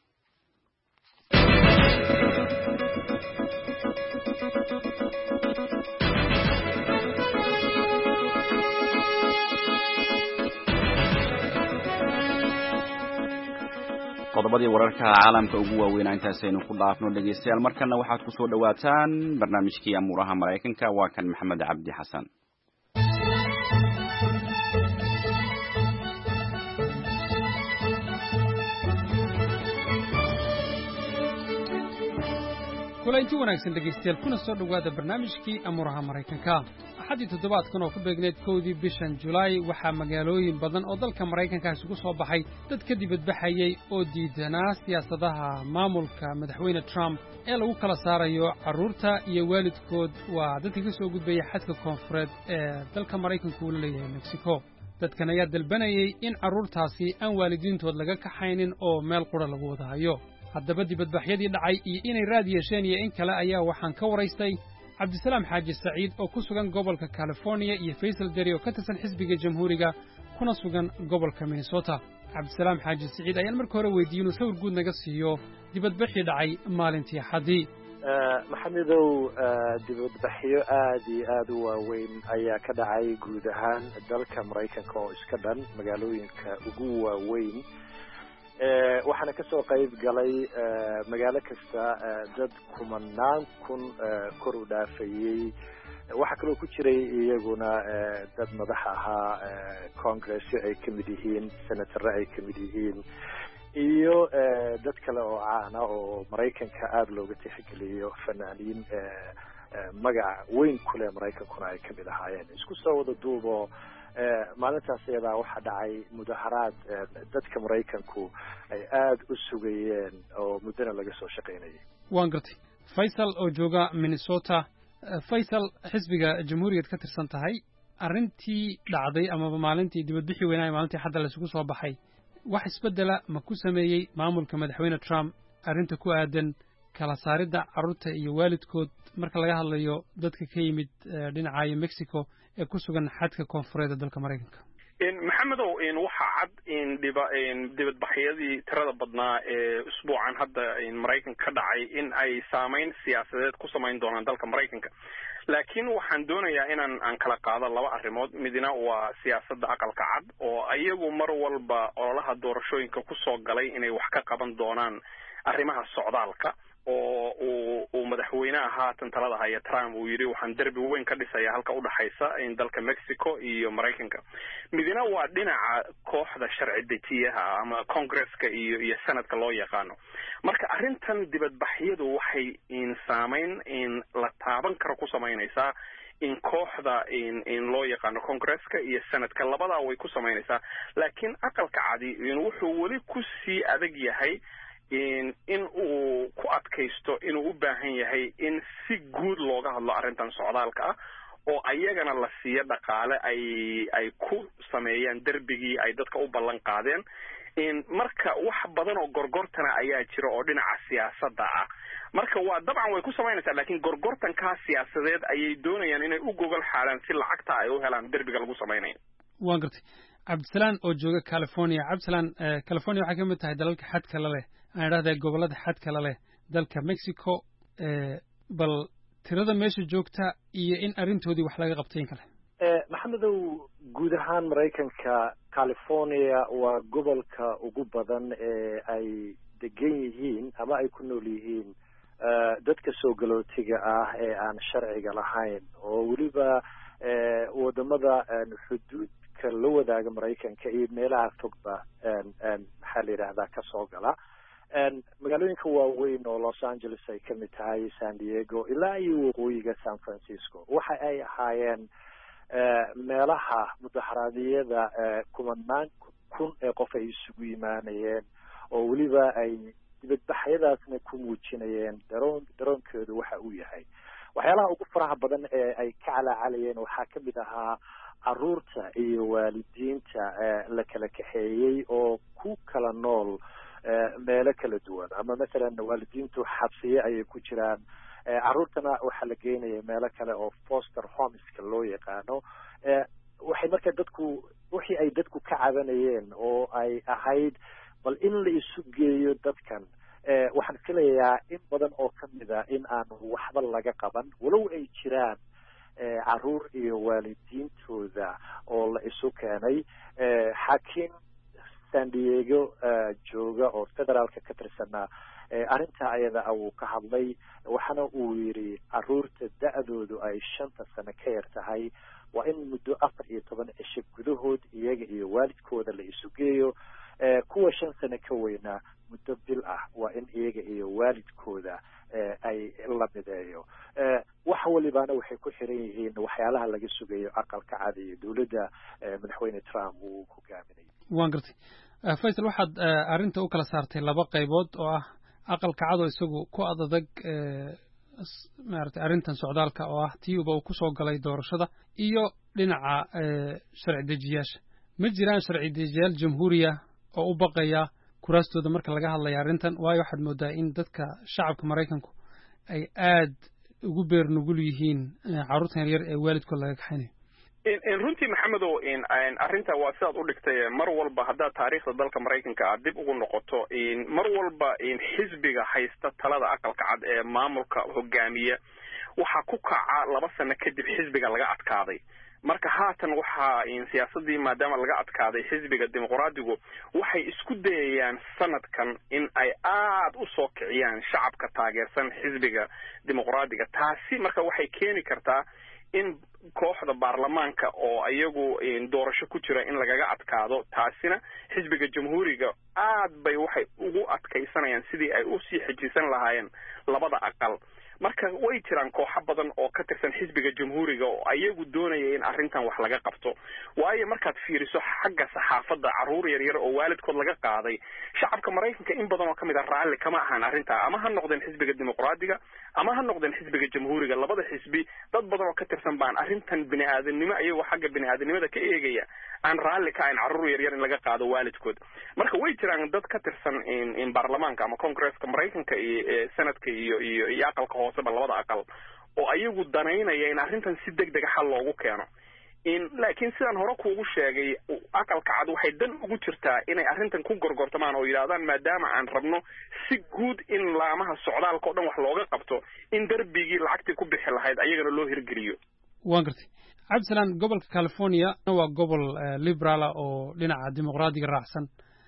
qodobadii wararka caalamka ugu waaweyn intaasaynu ku dhaafno dhageystayaal, markana waxaad ku soo dhawaataan barnaamijkii amuuraha Mareykanka. waa kan Maxamed Cabdi Xasan. kulanti wanaagsan dhegeystayaal, kuna soo dhawaada barnaamijkii amuuraha Mareykanka. axadii toddobaadkan oo ku beegneed 1 bishan Julaay waxaa magaalooyin badan oo dalka Mareykanka isugu soo baxay dad ka dibadbaxayay oo diidanaa siyaasadaha maamulka madaxweyne Trump ee lagu kala saarayo carruurta iyo waalidkood, waa dadka ka soo gudbaya xadka koonfureed ee dalka Mareykanka uu leeyahay Mexico. dadkan ayaa dalbanayay in carruurtaasi aan waalidiintood laga kaxaynin oo meel qura lagu wada hayo. haddaba dibadbaxyadii dhacay iyo inay raad yeesheen iyo in kale ayaa waxaan ka waraystay cabdisalaam xaaji saciid oo ku sugan gobolka California iyo Faysal Dari oo ka tirsan xisbiga jamhuuriga kuna sugan gobolka Minnesota. cabdisalaam xaaji saciid ayaan marka hore weydiiyey inuu sawir guud naga siiyo dibadbaxii dhacay maalintii Axadii. maxamedow, dibadbaxyo aad iyo aad u waaweyn ayaa ka dhacay guud ahaan dalka Mareykanka oo iska dhan magaalooyinka ugu waaweyn. waxaana ka soo qayb galay magaalo kasta dad kumanaan kun kor u dhaafayey. waxaa kaloo ku jiray iyaguna dad madax ahaa, congressyo ay ka mid yihiin, senataro ay ka mid yihiin, iyo dad kale oo caana oo Mareykanka aada looga tixgeliyo, fanaaniin magac weyn ku leh Mareykankuna ay ka mid ahaayeen. isku soo wada duubo maalintaas iyadaa waxaa dhacay mudaharaad dadka Mareykanku ay aada u sugayeen oo muddana laga soo shaqaynayay. waan gartay. Faysal oo jooga Minnesota. Faysal, xisbiga jamhuuriyaed ka tirsan tahay. arrintii dhacday ama maalintii dibadbixii weynaa maalintii hadda la isugu soo baxay, wax isbedela ma ku sameeyey maamulka madaxweyne Trump arrinta ku aadan kala saaridda carruurta iyo waalidkood marka laga hadlayo dadka ka yimid dhinaca Mexico ee ku sugan xadka koonfureed dalka Mareykanka? maxamedow, waxa cad dibadbaxyadii tirada badnaa ee usbuucan hadda Mareykanka ka dhacay in ay saameyn siyaasadeed ku samayn doonaan dalka Mareykanka. laakiin waxaan doonayaa aan kala qaado 2 arrimood. midna waa siyaasadda aqalka cad oo ayagu mar walba ololaha doorashooyinka ku soo galay inay wax ka qaban doonaan arrimaha socdaalka, oo uu madaxweynaha haatan talada haya Trump uu yiri waxaan darbi weyn ka dhisayaa halka u dhaxaysa in dalka Mexico iyo Mareykanka. midna waa dhinaca kooxda sharci dejiyaha ama Congress-ka iyo Senate-ka loo yaqaano. marka arrintan dibadbaxyadu waxay saameyn la taaban karo ku samaynaysaa in kooxda loo yaqaano Congress-ka iyo Senate-ka labadaa way ku samaynaysaa. laakiin aqalka cadi wuxuu weli ku sii adag yahay in uu ku adkaysto inuu u baahan yahay in si guud looga hadlo arrintan socdaalka ah oo ayagana la siiyo dhaqaale ay ku sameeyaan derbigii ay dadka u ballan qaadeen. marka wax badan oo gorgortana ayaa jira oo dhinaca siyaasadda ah. marka waa dabcan way ku samaynaysaa, laakiin gorgortankaa siyaasadeed ayay doonayaan inay u gogol xaalaan si lacagta ay u helaan derbiga lagu samaynayo. waan gartay. cabdisalaan oo jooga California. cabdisalaan, California waxay ka mid tahay dalalka xadka la leh, aan idhahdaa gobollada xadka la leh dalka Mexico. bal tirada meesha joogta iyo in arrintoodii wax laga qabtay in kale. maxamedow, guud ahaan Mareykanka California waa gobolka ugu badan ee ay degan yihiin ama ay ku nool yihiin dadka soo galootiga ah ee aan sharciga lahayn, oo weliba wadamada xuduudka la wadaaga Mareykanka iyo meelaha fogba maxaa la yidhaahdaa ka soo gala. magaalooyinka waaweyn oo Los Angeles ay ka mid tahay, San Diego ilaa iyo waqooyiga San Francisco waxa ay ahaayeen meelaha mudaharaadyada kumanaan kun ee qof ay isugu yimaanayeen oo weliba ay dibadbaxyadaasna ku muujinayeen daroonkooda waxa uu yahay. waxyaalaha ugu faraha badan ee ay ka calaacalayeen waxaa ka mid ahaa caruurta iyo waalidiinta la kala kaxeeyey oo ku kala nool meelo kala duwan, ama masalan waalidiintu xabsiye ayay ku jiraan, caruurtana waxaa la geynaya meelo kale oo foster homeska loo yaqaano. waxay marka wixii ay dadku ka cabanayeen oo ay ahayd bal in la isu geeyo dadkan, waxaan filayaa in badan oo kamida in aan waxba laga qaban, walow ay jiraan caruur iyo waalidiintooda oo la isu keenay. xaakim San Diego jooga oo federaalka ka tirsanaa arrinta ayada uu ka hadlay, waxaana uu yidhi caruurta da-doodu ay 5 sano ka yar tahay waa in muddo 14 cisho gudahood iyaga iyo waalidkooda la isu geeyo. kuwa 5 sano ka weynaa muddo bil ah waa in iyaga iyo waalidkooda ay la mideeyo. wax walibana waxay ku xiran yihiin waxyaalaha laga sugayo aqalka cad iyo dowladda madaxweyne Trump uu hogaaminayo. waan gartay. Faisal, waxaad arrinta u kala saartay 2 qaybood oo ah aqalka cad oo isagu ku adag maartay arrintan socdaalka oo ah tiyuba uu ku soo galay doorashada, iyo dhinaca sharci dejiyaasha. ma jiraan sharci dejiyaal jamhuuriya oo u baqaya kuraastooda marka laga hadlayo arrintan, waayo waxaad moodaa in dadka shacabka Mareykanku ay aad ugu beer nugul yihiin caruurtan yar ee waalidkood laga kaxaynayo. runtii maxamedow arrinta waa sidaad u dhigtay. mar walba haddaad taariikhda dalka Mareykanka aad dib ugu noqoto, mar walba xisbiga haysta talada aqalka cad ee maamulka hogaamiya waxaa ku kaca 2 sano kadib xisbiga laga adkaaday. marka haatan waxaa siyaasadii maadaama laga adkaaday xisbiga dimuqraadigu waxay isku dayayaan sanadkan in ay aad u soo kiciyaan shacabka taageersan xisbiga dimuqraadiga. taasi marka waxay keeni kartaa in kooxda baarlamaanka oo ayagu doorasho ku jira in lagaga adkaado. taasina xisbiga jamhuuriga aad bay waxay ugu adkaysanayaan sidii ay u sii xajisan lahaayeen 2 aqal. marka way jiraan kooxo badan oo ka tirsan xisbiga jamhuuriga oo ayagu doonaya in arrintan wax laga qabto. waayo markaad fiiriso xagga saxaafadda caruur yar oo waalidkood laga qaaday, shacabka Mareykanka in badan oo kamid ah raalli kama ahaan arrinta, ama ha noqdeen xisbiga dimuqraadiga ama ha noqdeen xisbiga jamhuuriga. labada xisbi dad badan oo ka tirsan baan arrintan bini'aadanimo ayagu xagga bini'aadanimada ka eegaya aan raalli ka ahayn caruur yar in laga qaado waalidkood. marka way jiraan dad ka tirsan in baarlamaanka ama Congress-ka Mareykanka iyo Senate-ka iyo aqalka hoose 2 aqal oo ayagu danaynaya in arrintan si degdeg ah loogu keeno. laakiin sidaan hore kuugu sheegay, aqalka cad waxay dan ugu jirtaa inay arrintan ku gorgortamaan oo yiraahdaan maadaama aan rabno si guud in laamaha socdaalka oo dhan wax looga qabto, in darbigii lacagtii ku bixi lahayd ayagana loo hirgeliyo. waan gartay. Cabdisalaan, gobolka California waa gobol liberal oo dhinaca dimuqraadiga raacsan.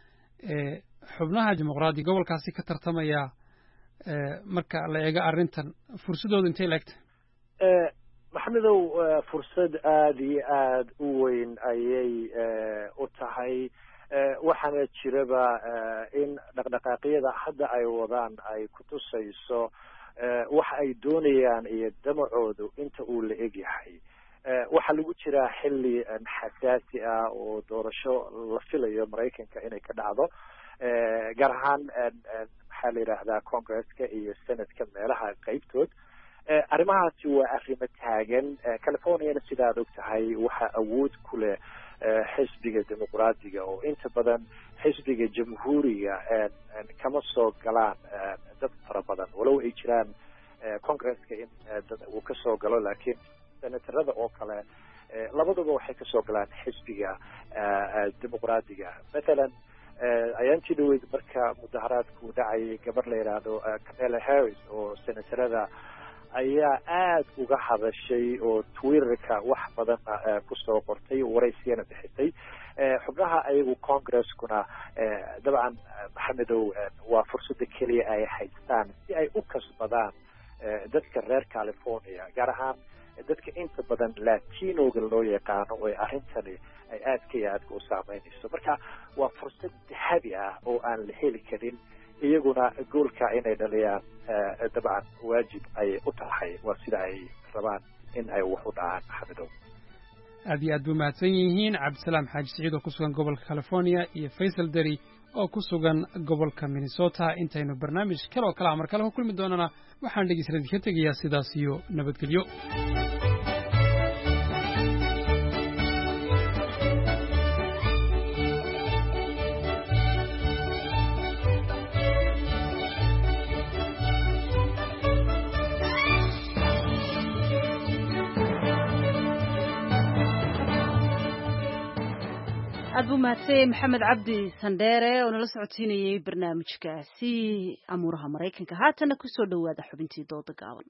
xubnaha dimuqraadiga gobolkaasi ka tartamaya marka la eego arrintan fursadooda intee leegtay? maxamedow, fursad aad iyo aad u weyn ayay u tahay. waxaana jiraba in dhaqdhaqaaqyada hadda ay wadaan ay ku tusayso waxa ay doonayaan iyo damacoodu inta uu la eg yahay. waxaa lagu jiraa xilli xasaasi ah oo doorasho la filayo Mareykanka inay ka dhacdo, gaar ahaan maxaa la yidhaahdaa Congress-ka iyo Senate-ka meelaha qaybtood. arrimahaasi waa arrimo taagan. Californiana sidaad og tahay waxaa awood ku leh xisbiga dimuqraadiga oo inta badan xisbiga jamhuuriga kama soo galaan dad fara badan, walow ay jiraan Congress-ka in dad uu ka soo galo, laakiin senatarada oo kale labaduba waxay ka soo galaan xisbiga dimuqraadiga. Mathalan, ayaantii dhaweyd marka mudaharaadku dhacayay, gabar la yidhaahdo Kamala Harris oo senatarada ayaa aad uga hadashay oo Twitter-ka wax badan kusoo qortay, waraysiyana bixisay. xubnaha ayagu Congress-kuna dabcan maxamedow waa fursadda keliya ay haystaan si ay u kasbadaan dadka reer California, gaar ahaan dadka inta badan Latinoga loo yaqaano oo arrintani ay aadka iyo aadka u saameynayso. marka waa fursad dahabi ah oo aan la heli karin iyaguna goolka inay dhaliyaan dabcan waajib ay u tahay waa sida ay rabaan in ay wax u dhacaan xamidow aad iyo aad buu mahadsan yihiin cabdisalaam xaaji siciid oo ku sugan gobolka california iyo faysal deri oo ku sugan gobolka minnesota intaynu barnaamij kale oo kale ah mar kale ku kulmi doonana waxaan dhegeystayaal ka tegayaa sidaas iyo nabadgelyo aad buu mahadsanyahay maxamed cabdi sandheere oo nala socodsiinayay barnaamijkaasi amuuraha maraykanka haatana kusoo dhowaada xubintii dooda gaaban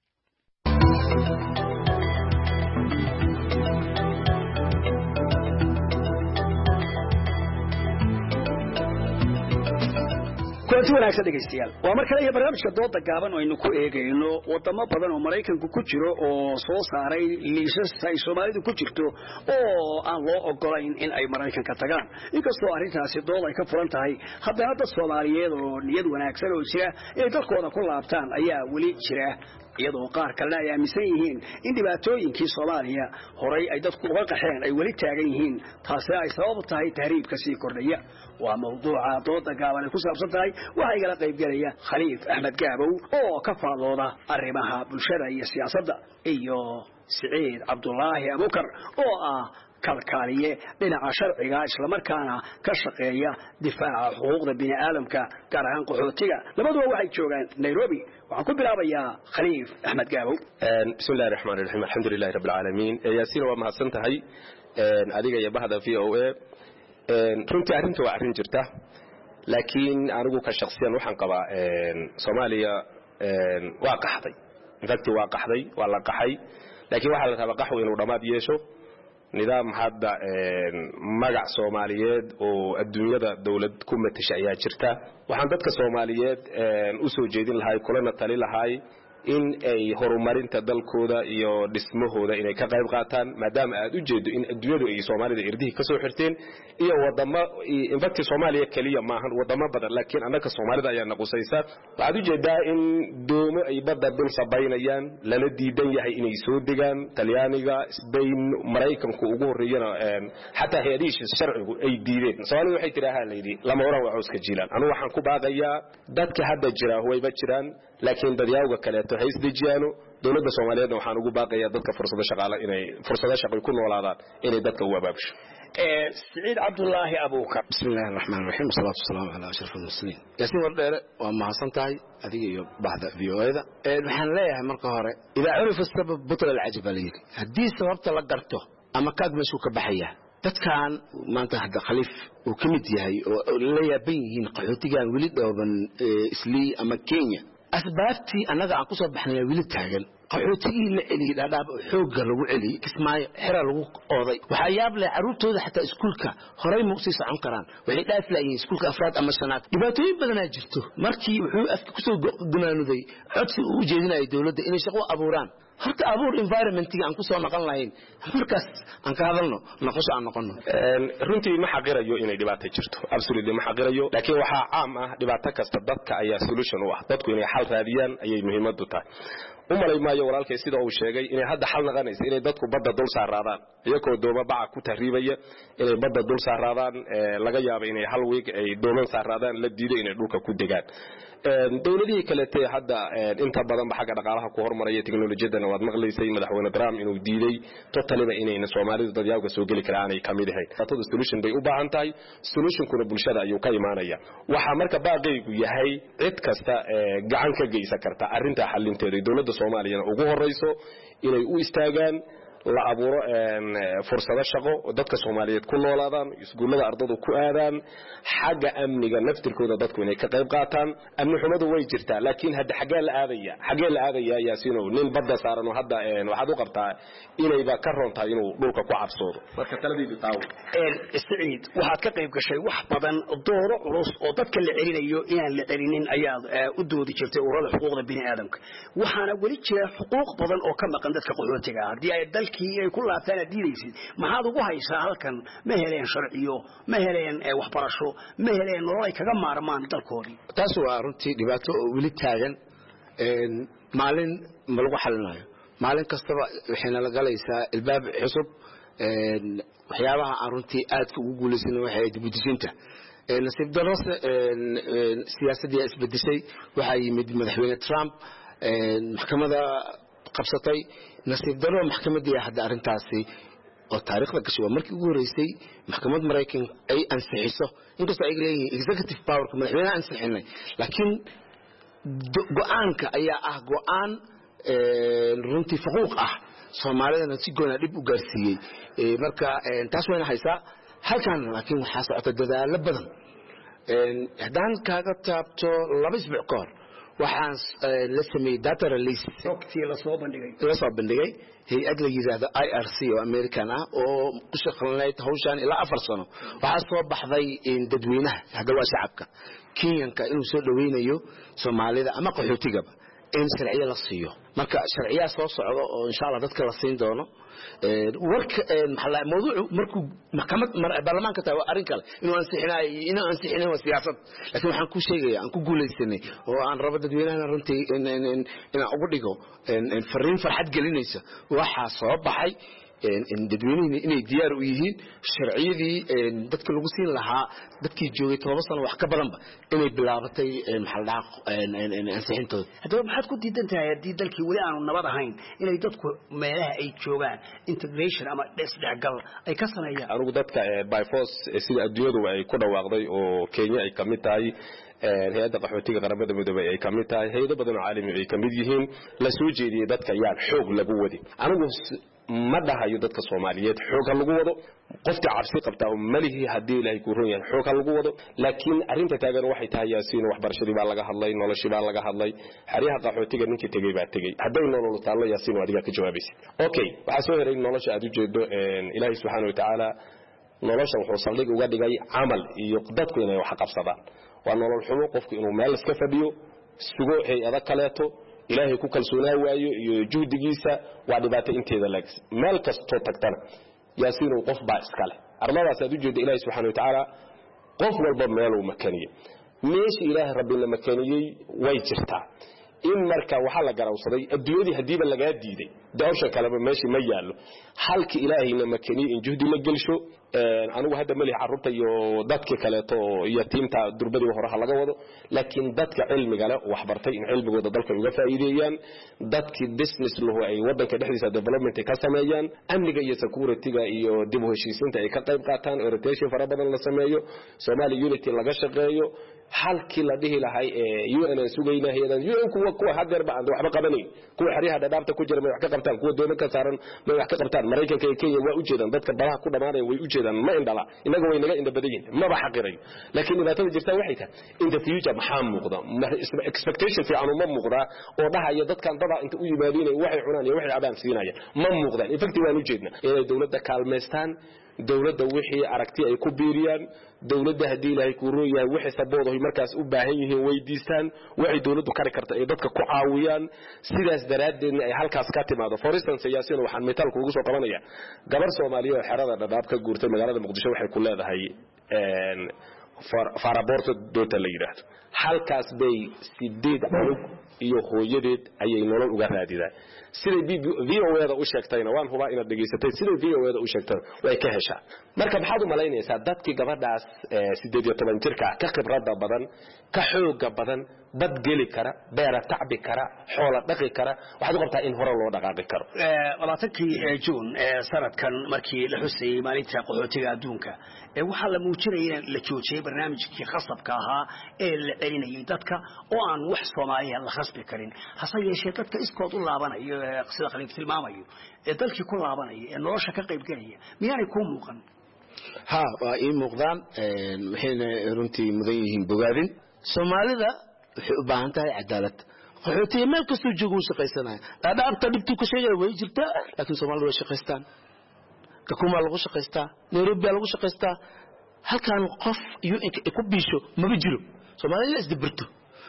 kulanti wanaagsan dhegaystayaal waa mar kale iyo barnaamijka dooda gaaban oo aynu ku eegayno wadamo badan oo maraykanku ku jiro oo soo saaray liisas ay soomaalidu ku jirto oo aan loo ogolayn in ay maraykanka tagaan inkastoo arrintaasi dood ay ka furan tahay haddana dad soomaaliyeed oo niyad wanaagsan oo jira inay dalkooda ku laabtaan ayaa weli jira iyadoo qaar kalena ay aaminsan yihiin in dhibaatooyinkii Soomaaliya horay ay dadku uga qaxeen ay weli taagan yihiin taasi ay sabab u tahay tahriibka sii kordhaya waa mawduuca dooda gaaban ku saabsan tahay waxa igala qayb galaya Khaliif Ahmed Gaabow oo ka faallooda arrimaha bulshada iyo siyaasadda iyo Saciid Cabdullaahi Abukar oo ah kalkaaliye dhinaca sharciga isla markaana ka shaqeeya difaaca xuquuqda bini'aadamka gaar ahaan qaxootiga labaduba waxay joogaan Nairobi waxaan ku bilaabayaa Khaliif Ahmed Gaabow bismillaahir rahmaanir rahiim alxamdulillaahi rabbil aalamiin yaasiin waa mahadsan tahay adiga iyo bahda VOA runtii arrintu waa arrin jirta laakiin anigu ka shakhsiyan waxaan qabaa Soomaaliya waa qaxday in fact waa qaxday waa la qaxay laakiin waxa la rabaa qaxwo inuu dhamaad yeesho nidaam hadda magac Soomaaliyeed oo adduunyada dawlad ku matashay ayaa jirta waxaan dadka Soomaaliyeed u soo jeedin lahay kulana tali lahay in ay horumarinta dalkooda iyo dhismahooda inay ka qayb qaataan maadaama aad u jeedo in adduunyadu ay Soomaalida irdihi ka soo xirteen iyo wadamo in fact Soomaaliya kaliya maahan wadamo badan laakiin annaka Soomaalida ayaa naqusaysa waxaad u jeedaa in doomo ay badda dul sabaynayaan lana diidan yahay inay soo degaan Talyaaniga Spain Mareykanku ugu horeeyana xataa hay'adihiisa sharcigu ay diideen Soomaalidu waxay tiraahaa leeydi lama oran waa cawska jiilan anigu waxaan ku baaqayaa dadka hadda jira wayba jiraan laakiin dadyaawga kale hays dejiyaano dawladda Soomaaliyeed waxaan ugu baaqayaa dadka fursado shaqo ku noolaadaan inay dadka u abaabsho Saciid Cabdullaahi Abukar bismillaahir rahmaanir rahiim salaatu wasalaamu ala ashrafil mursaliin yaasiin wardheere waa mahadsan tahay adiga iyo bahda VOA-da waxaan leeyahay marka hore idaa urifa sabab butla al-ajab alayhi hadii sababta la garto ama kaag meeshu ka baxaya dadkan maanta hadda Khaliif uu kamid yahay oo la yaaban yihiin qaxootigan wili dhooban Islii ama Kenya asbaabtii anaga aan ku soo baxnay wili taagan qaxootigii la celiyay dhadhaab xoogga lagu celiyay kismaayo xira lagu qooday waxa yaab leh caruurtooda xataa iskuulka horay ma usii socon karaan waxay dhaaf laayeen iskuulka afraad ama shanaad dhibaatooyin badan ay jirto markii wuxuu afka ku soo gunaanuday codsi uu jeedinayay dawladda inay shaqo abuuraan horta abuur environmentiga aan ku soo noqon lahayn markaas aan ka hadalno noqosho aan noqono runtii ma xaqirayo inay dhibaato jirto absolutely ma xaqirayo laakiin waxa caam ah dhibaato kasta dadka ayaa solution u ah dadku inay xal raadiyaan ayay muhiimadu tahay umalay maayo walaalkay sida uu sheegay inay hadda xal naqanayso inay dadku badda dul saaraadaan iyagoo dooma baca ku tahriibaya inay badda dul saaraadaan laga yaabo inay hal week ay dooman saaraadaan la diiday inay dhulka ku degaan dawladihii kale ee hadda inta badan ba xagga dhaqaalaha ku hormaraya teknolojiyadana waad maqlaysay madaxweyne Trump inuu diiday totally inayna Soomaalidu dadyaawga soo gali karaan ay kamid ahayn taasoo solution bay u baahan tahay solution kuna bulshada ayuu ka imaanaya waxa marka baaqaygu yahay cid kasta gacan ka geysan karta arinta xalinteeda dawladda Soomaaliya ugu horeyso inay u istaagaan la abuuro fursado shaqo dadka Soomaaliyeed ku noolaadaan iskuulada ardaydu ku aadaan xagga amniga naftirkooda dadku inay ka qayb qaataan amni xumadu way jirtaa laakiin hadda xagee la aadaya yaasiin nin badda saaran oo hadda waxaad u qabtaa inayba ka roontahay inuu dhulka ku cabsoodo marka taladeedu taawo Saciid waxaad ka qayb gashay wax badan dooro culus oo dadka la celinayo inaan la celinin ayaa u doodi jirtay ururada xuquuqda bini'aadamka waxaana wali jira xuquuq badan oo ka maqan dadka qaxootiga hadii ay dalka dalkii ay ku laabtaan aad diidaysid maxaad ugu haysaa halkan ma heleen sharciyo ma heleen waxbarasho ma heleen nolol ay kaga maarmaan dalkoodii taas waa runtii dhibaato weli taagan maalin ma lagu xalinayo maalin kastaba waxayna la galaysaa ilbaab cusub waxyaabaha aan runtii aadka ugu guulaysan waxay dibudejinta nasiib darro siyaasadii isbedeshay waxaa yimid madaxweyne Trump maxkamada qabsatay nasiib darro maxkamadii hadda arintaasi oo taariikhda gashay waa markii ugu horeysay maxkamad Mareykan ay ansixiso inkastoo ay leeyihiin executive power ka madaxweynaha ansixinay laakiin go'aanka ayaa ah go'aan runtii xuquuq ah Soomaalidana si go'aan dib u gaarsiiyay marka taas wayna haysaa halkan laakiin waxa socota dadaal badan haddaan kaaga taabto 2 isbuuc ka hor waxaan la sameeyay data release waqtii la soo bandhigay hay'ad la yiraahdo IRC oo American ah oo ku shaqeynayay hawshan ilaa 4 sano waxa soo baxday in dadweynaha hadda waa shacabka Kenyanka inuu soo dhaweynayo Soomaalida ama qaxootigaba in sharciyo la siiyo marka sharciyo soo socdo oo insha Allah dadka la siin doono warka maxalla mawduuc markuu maxkamad baarlamaanka taa arin kale inuu ansixinayo waa siyaasad laakiin waxaan ku sheegayaa aan ku guuleysanay oo aan rabo dadweynaha runtii in ugu dhigo fariin farxad gelinaysa waxa soo baxay in dadweynuhu inay diyaar u yihiin sharciyadii dadka lagu siin lahaa dadkii joogay 7 sano wax ka badanba inay bilaabatay maxalla ansixintooda hadaba maxaad ku diidan tahay hadii dalkii wali aanu nabad ahayn inay dadku meelaha ay joogaan integration ama isdhexgal ay ka sameeyaan anigu dadka by force sida adduunyadu ay ku dhawaaqday oo Kenya ay kamid tahay hay'adda qaxootiga qaramada midoobay ay kamid tahay hay'ado badan oo caalami ay kamid yihiin la soo jeediyay dadka yaan xoog lagu wadi anigu ma dhahayo dadka Soomaaliyeed xoog lagu wado qofka cabsi qabta oo malihi hadii ilaahay ku roon yahay xoog lagu wado laakiin arinta taagan waxay tahay yaasiin waxbarashadii baa laga hadlay noloshii baa laga hadlay xariyaha qaxootiga ninkii tagay baa tagay haday nolol taalo yaasiin adiga ka jawaabaysid okay waxa soo heray nolosha aad u jeedo ilaahay subhanahu wa ta'ala nolosha wuxuu saldhig uga dhigay amal iyo dadku inay wax qabsadaan waa nolol xumo qofku inuu meel iska fadhiyo sugo hay'ada kaleeto ilaahay ku kalsoonaa waayo iyo juhdigiisa waa dhibaato inteeda laag meel kasto tagtana yaasiin qof baa iska leh armadaas aad u jeedo ilaahay subhanahu wa ta'ala qof walba meel uu makaniyo meesh ilaahay rabbina makaniyay way jirtaa in marka waxa la garawsaday adduunyadii hadiiba laga diiday dawsha kaleba meeshii ma yaalo halka ilaahayna makaniyo in juhdi la gelsho anigu hadda mali carruurta iyo dadka kale iyo tiimta durbadii hore laga wado laakiin dadka cilmiga leh wax bartay in cilmigooda dalka uga faa'iideeyaan dadkii business loo ay wadanka dhexdiisa development ka sameeyaan amniga iyo security-ga iyo dib u heshiisiinta ay ka qayb qaataan orientation fara badan la sameeyo Somali unity laga shaqeeyo halkii la dhihi lahay UN sugayna hay'adan UN kuwa hadeerba aan waxba qabanayn kuwa xariyaha dhadhaabta ku jira wax ka qabtaan kuwa doono ka saaran ma wax ka qabtaan Mareykanka iyo Kenya waa u jeedaan dadka baraha ku dhamaanay way u jeedaan ma indhala inaga way naga indabadayn ma ba xaqirayo laakiin dhibaatada jirta waxay tahay in the future maxaa muuqda expectation fi aanu ma muuqda oo dhahayo dadkan dada inta u yimaadeen waxay cunaan iyo waxay abaan siinayaan ma muuqdaan in fact waan u jeedna inay dawladda kaalmeystaan dawladda wixii aragti ay ku biiriyaan dawladda hadii ilaahay ku rooyahay wixii saboodo markaas u baahan yihiin weydiistaan waxay dawladdu kari karto ay dadka ku caawiyaan sidaas daraadeedna ay halkaas ka timaado for instance yaasiin waxaan metalku ugu soo qabanaya gabar Soomaaliyeed oo xerada dhadhaab ka guurtay magaalada Muqdisho waxay ku leedahay faraboorto doonta la yiraahdo halkaas bay 8 cunug iyo hooyadeed ayay nolol uga raadiyaan siday VOA-da u sheegtayna waan hubaa inaad dhageysatay siday VOA-da u sheegtay way ka heshaa marka maxaad u malaynaysaa dadkii gabadhaas 18 jirka ka khibrada badan ka xooga badan bad geli kara beera tacbi kara xoola dhaqi kara waxaad u qabtaa in hore loo dhaqaaqi karo 20 June sanadkan markii la xusay maalinta qaxootiga adduunka waxa la muujinayay la joojiyay barnaamijkii khasabka ahaa ee la celinayay dadka oo aan wax Soomaaliya la khasbi karin hase yeeshee dadka iskood u laabanayo sida khaliif tilmaamayo dalkii ku laabanaya nolosha ka qayb galaya miyaanay ku muuqan ha waa in muuqdaan waxayna runtii mudan yihiin bogaadin Soomaalida waxay u baahan tahay cadaalad qaxootiga meel kasta joogo shaqaysanaya dhaabta dhibtu ku sheegay way jirtaa laakiin Soomaalidu way shaqaystaan kakuma lagu shaqaystaa Nairobi lagu shaqaystaa halkaan qof UN ku biisho ma jiro Soomaaliya isdibirto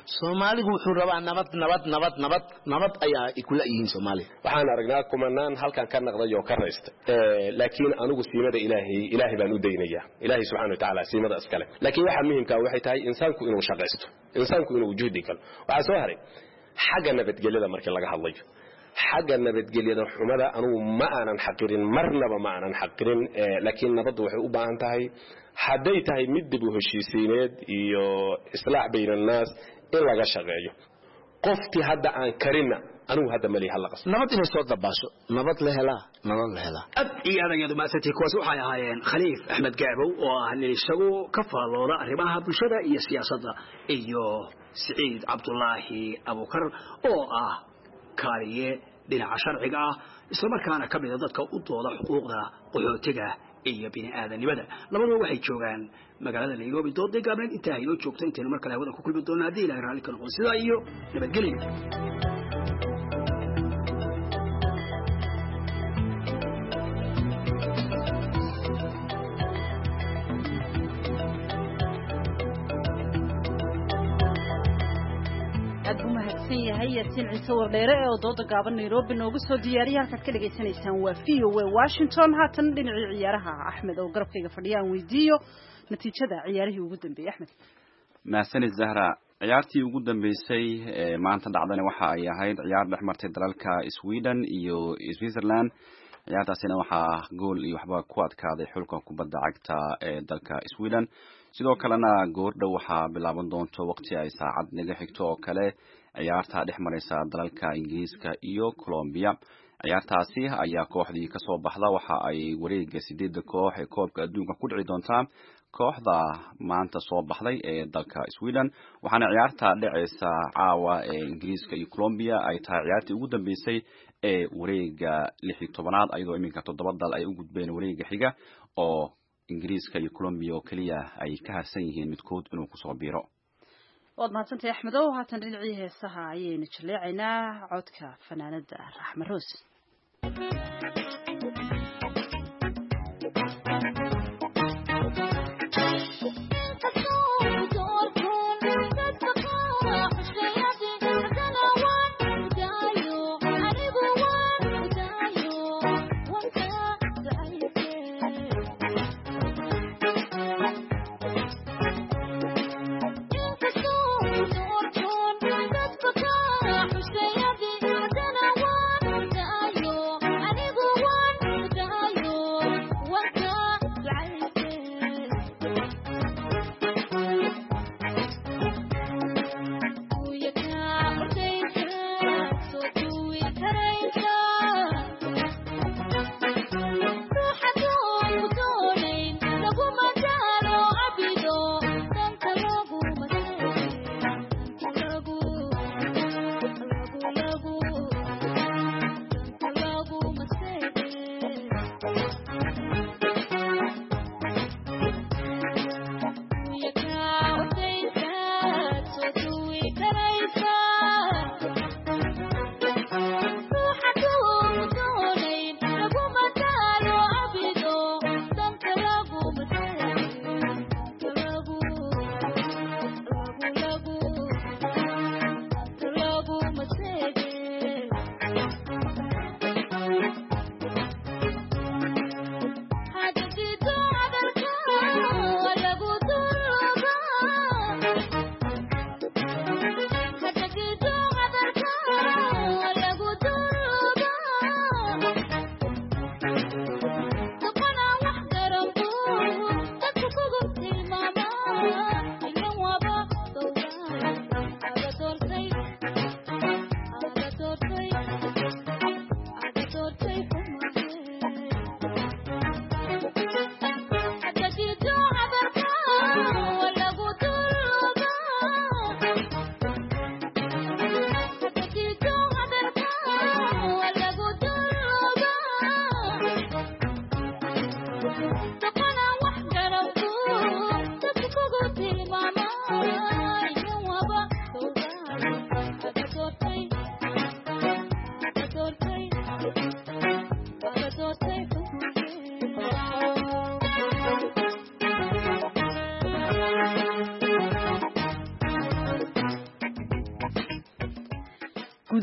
soomaaligu wuxuu rabaa nabad ayaa kula yihiin Soomaaliya waxaan aragnaa kumanaan halkan ka naqday oo ka reystay laakiin anigu siimada ilaahay baan u daynayaa ilaahay subhanahu wa ta'ala siimada iskale laakiin waxa muhiimka waxay tahay insaanku inuu shaqaysto insaanku inuu juhdi galo waxa soo haray xagga nabadgelyada markii laga hadlayo xagga nabadgelyada xumada anigu ma aanan xaqirin marnaba ma aanan xaqirin laakiin nabaddu waxay u baahan tahay haday tahay mid dib u heshiisiineed iyo islaax bayna naas in laga shaqeeyo qoftii hadda aan karina anigu hadda mali hal qas nabad inay soo dabaasho nabad la helaa ad iyo adagadu maasati kuwaas waxay ahaayeen Khaliif Axmed Gaabow oo ah nin isagu ka faalooda arrimaha bulshada iyo siyaasadda iyo Saciid Cabdullaahi Abukar oo ah kaaliye dhinaca sharciga ah isla markaana ka mid ah dadka u dooda xuquuqda qaxootiga iyo bini'aadanimada labadaba waxay joogaan magaalada Nairobi doodday gaabneed inta ay loo joogto inta mar kale hawada ku kulmi doonaa hadii Ilaahay raali ka noqdo sidaa iyo nabadgelyo yaasiin ciise wardheere oo dooda gaaban Nairobi noogu soo diyaariyay halkaad ka dhageysanaysaan waa VOA Washington haatan dhinacii ciyaaraha Axmed oo garabkayga fadhiyaan weydiiyo natiijada ciyaarihii ugu dambeeyay Axmed mahadsanid Zahra ciyaartii ugu dambeysay maanta dhacdana waxa ay ahayd ciyaar dhexmartay dalalka Sweden iyo Switzerland ciyaartaasina waxaa gool iyo waxba ku adkaaday xulka kubadda cagta ee dalka Sweden sidoo kalena goordhow waxaa bilaaban doonto waqti ay saacad naga xigto oo kale ciyaarta dhex maraysa dalalka Ingiriiska iyo Colombia ciyaartaasi ayaa kooxdii ka soo baxda waxa ay wareegga 8 koox ee koobka adduunka ku dhici doontaa kooxda maanta soo baxday ee dalka Sweden waxaana ciyaarta dhacaysa caawa ee Ingiriiska iyo Colombia ay tahay ciyaartii ugu dambeysay ee wareegga 16aad ayadoo iminka 7 dal ay u gudbeen wareegga xiga oo Ingiriiska iyo Colombia oo kaliya ay ka harsan yihiin midkood inuu ku soo biiro waad mahadsantahay Axmedow haatan dhinacii heesaha ayaynu jaleecaynaa codka fanaanada Raxma Roos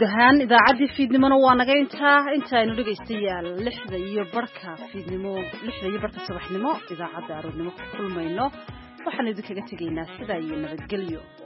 guud ahaan idaacaddii fiidnimona waa naga intaaynu dhegaystayaal 6:00 fiidnimo 6:00 subaxnimo idaacadda aroornimo ku kulmayno waxaan idinkaga tegaynaa sidaa iyo nabadgelyo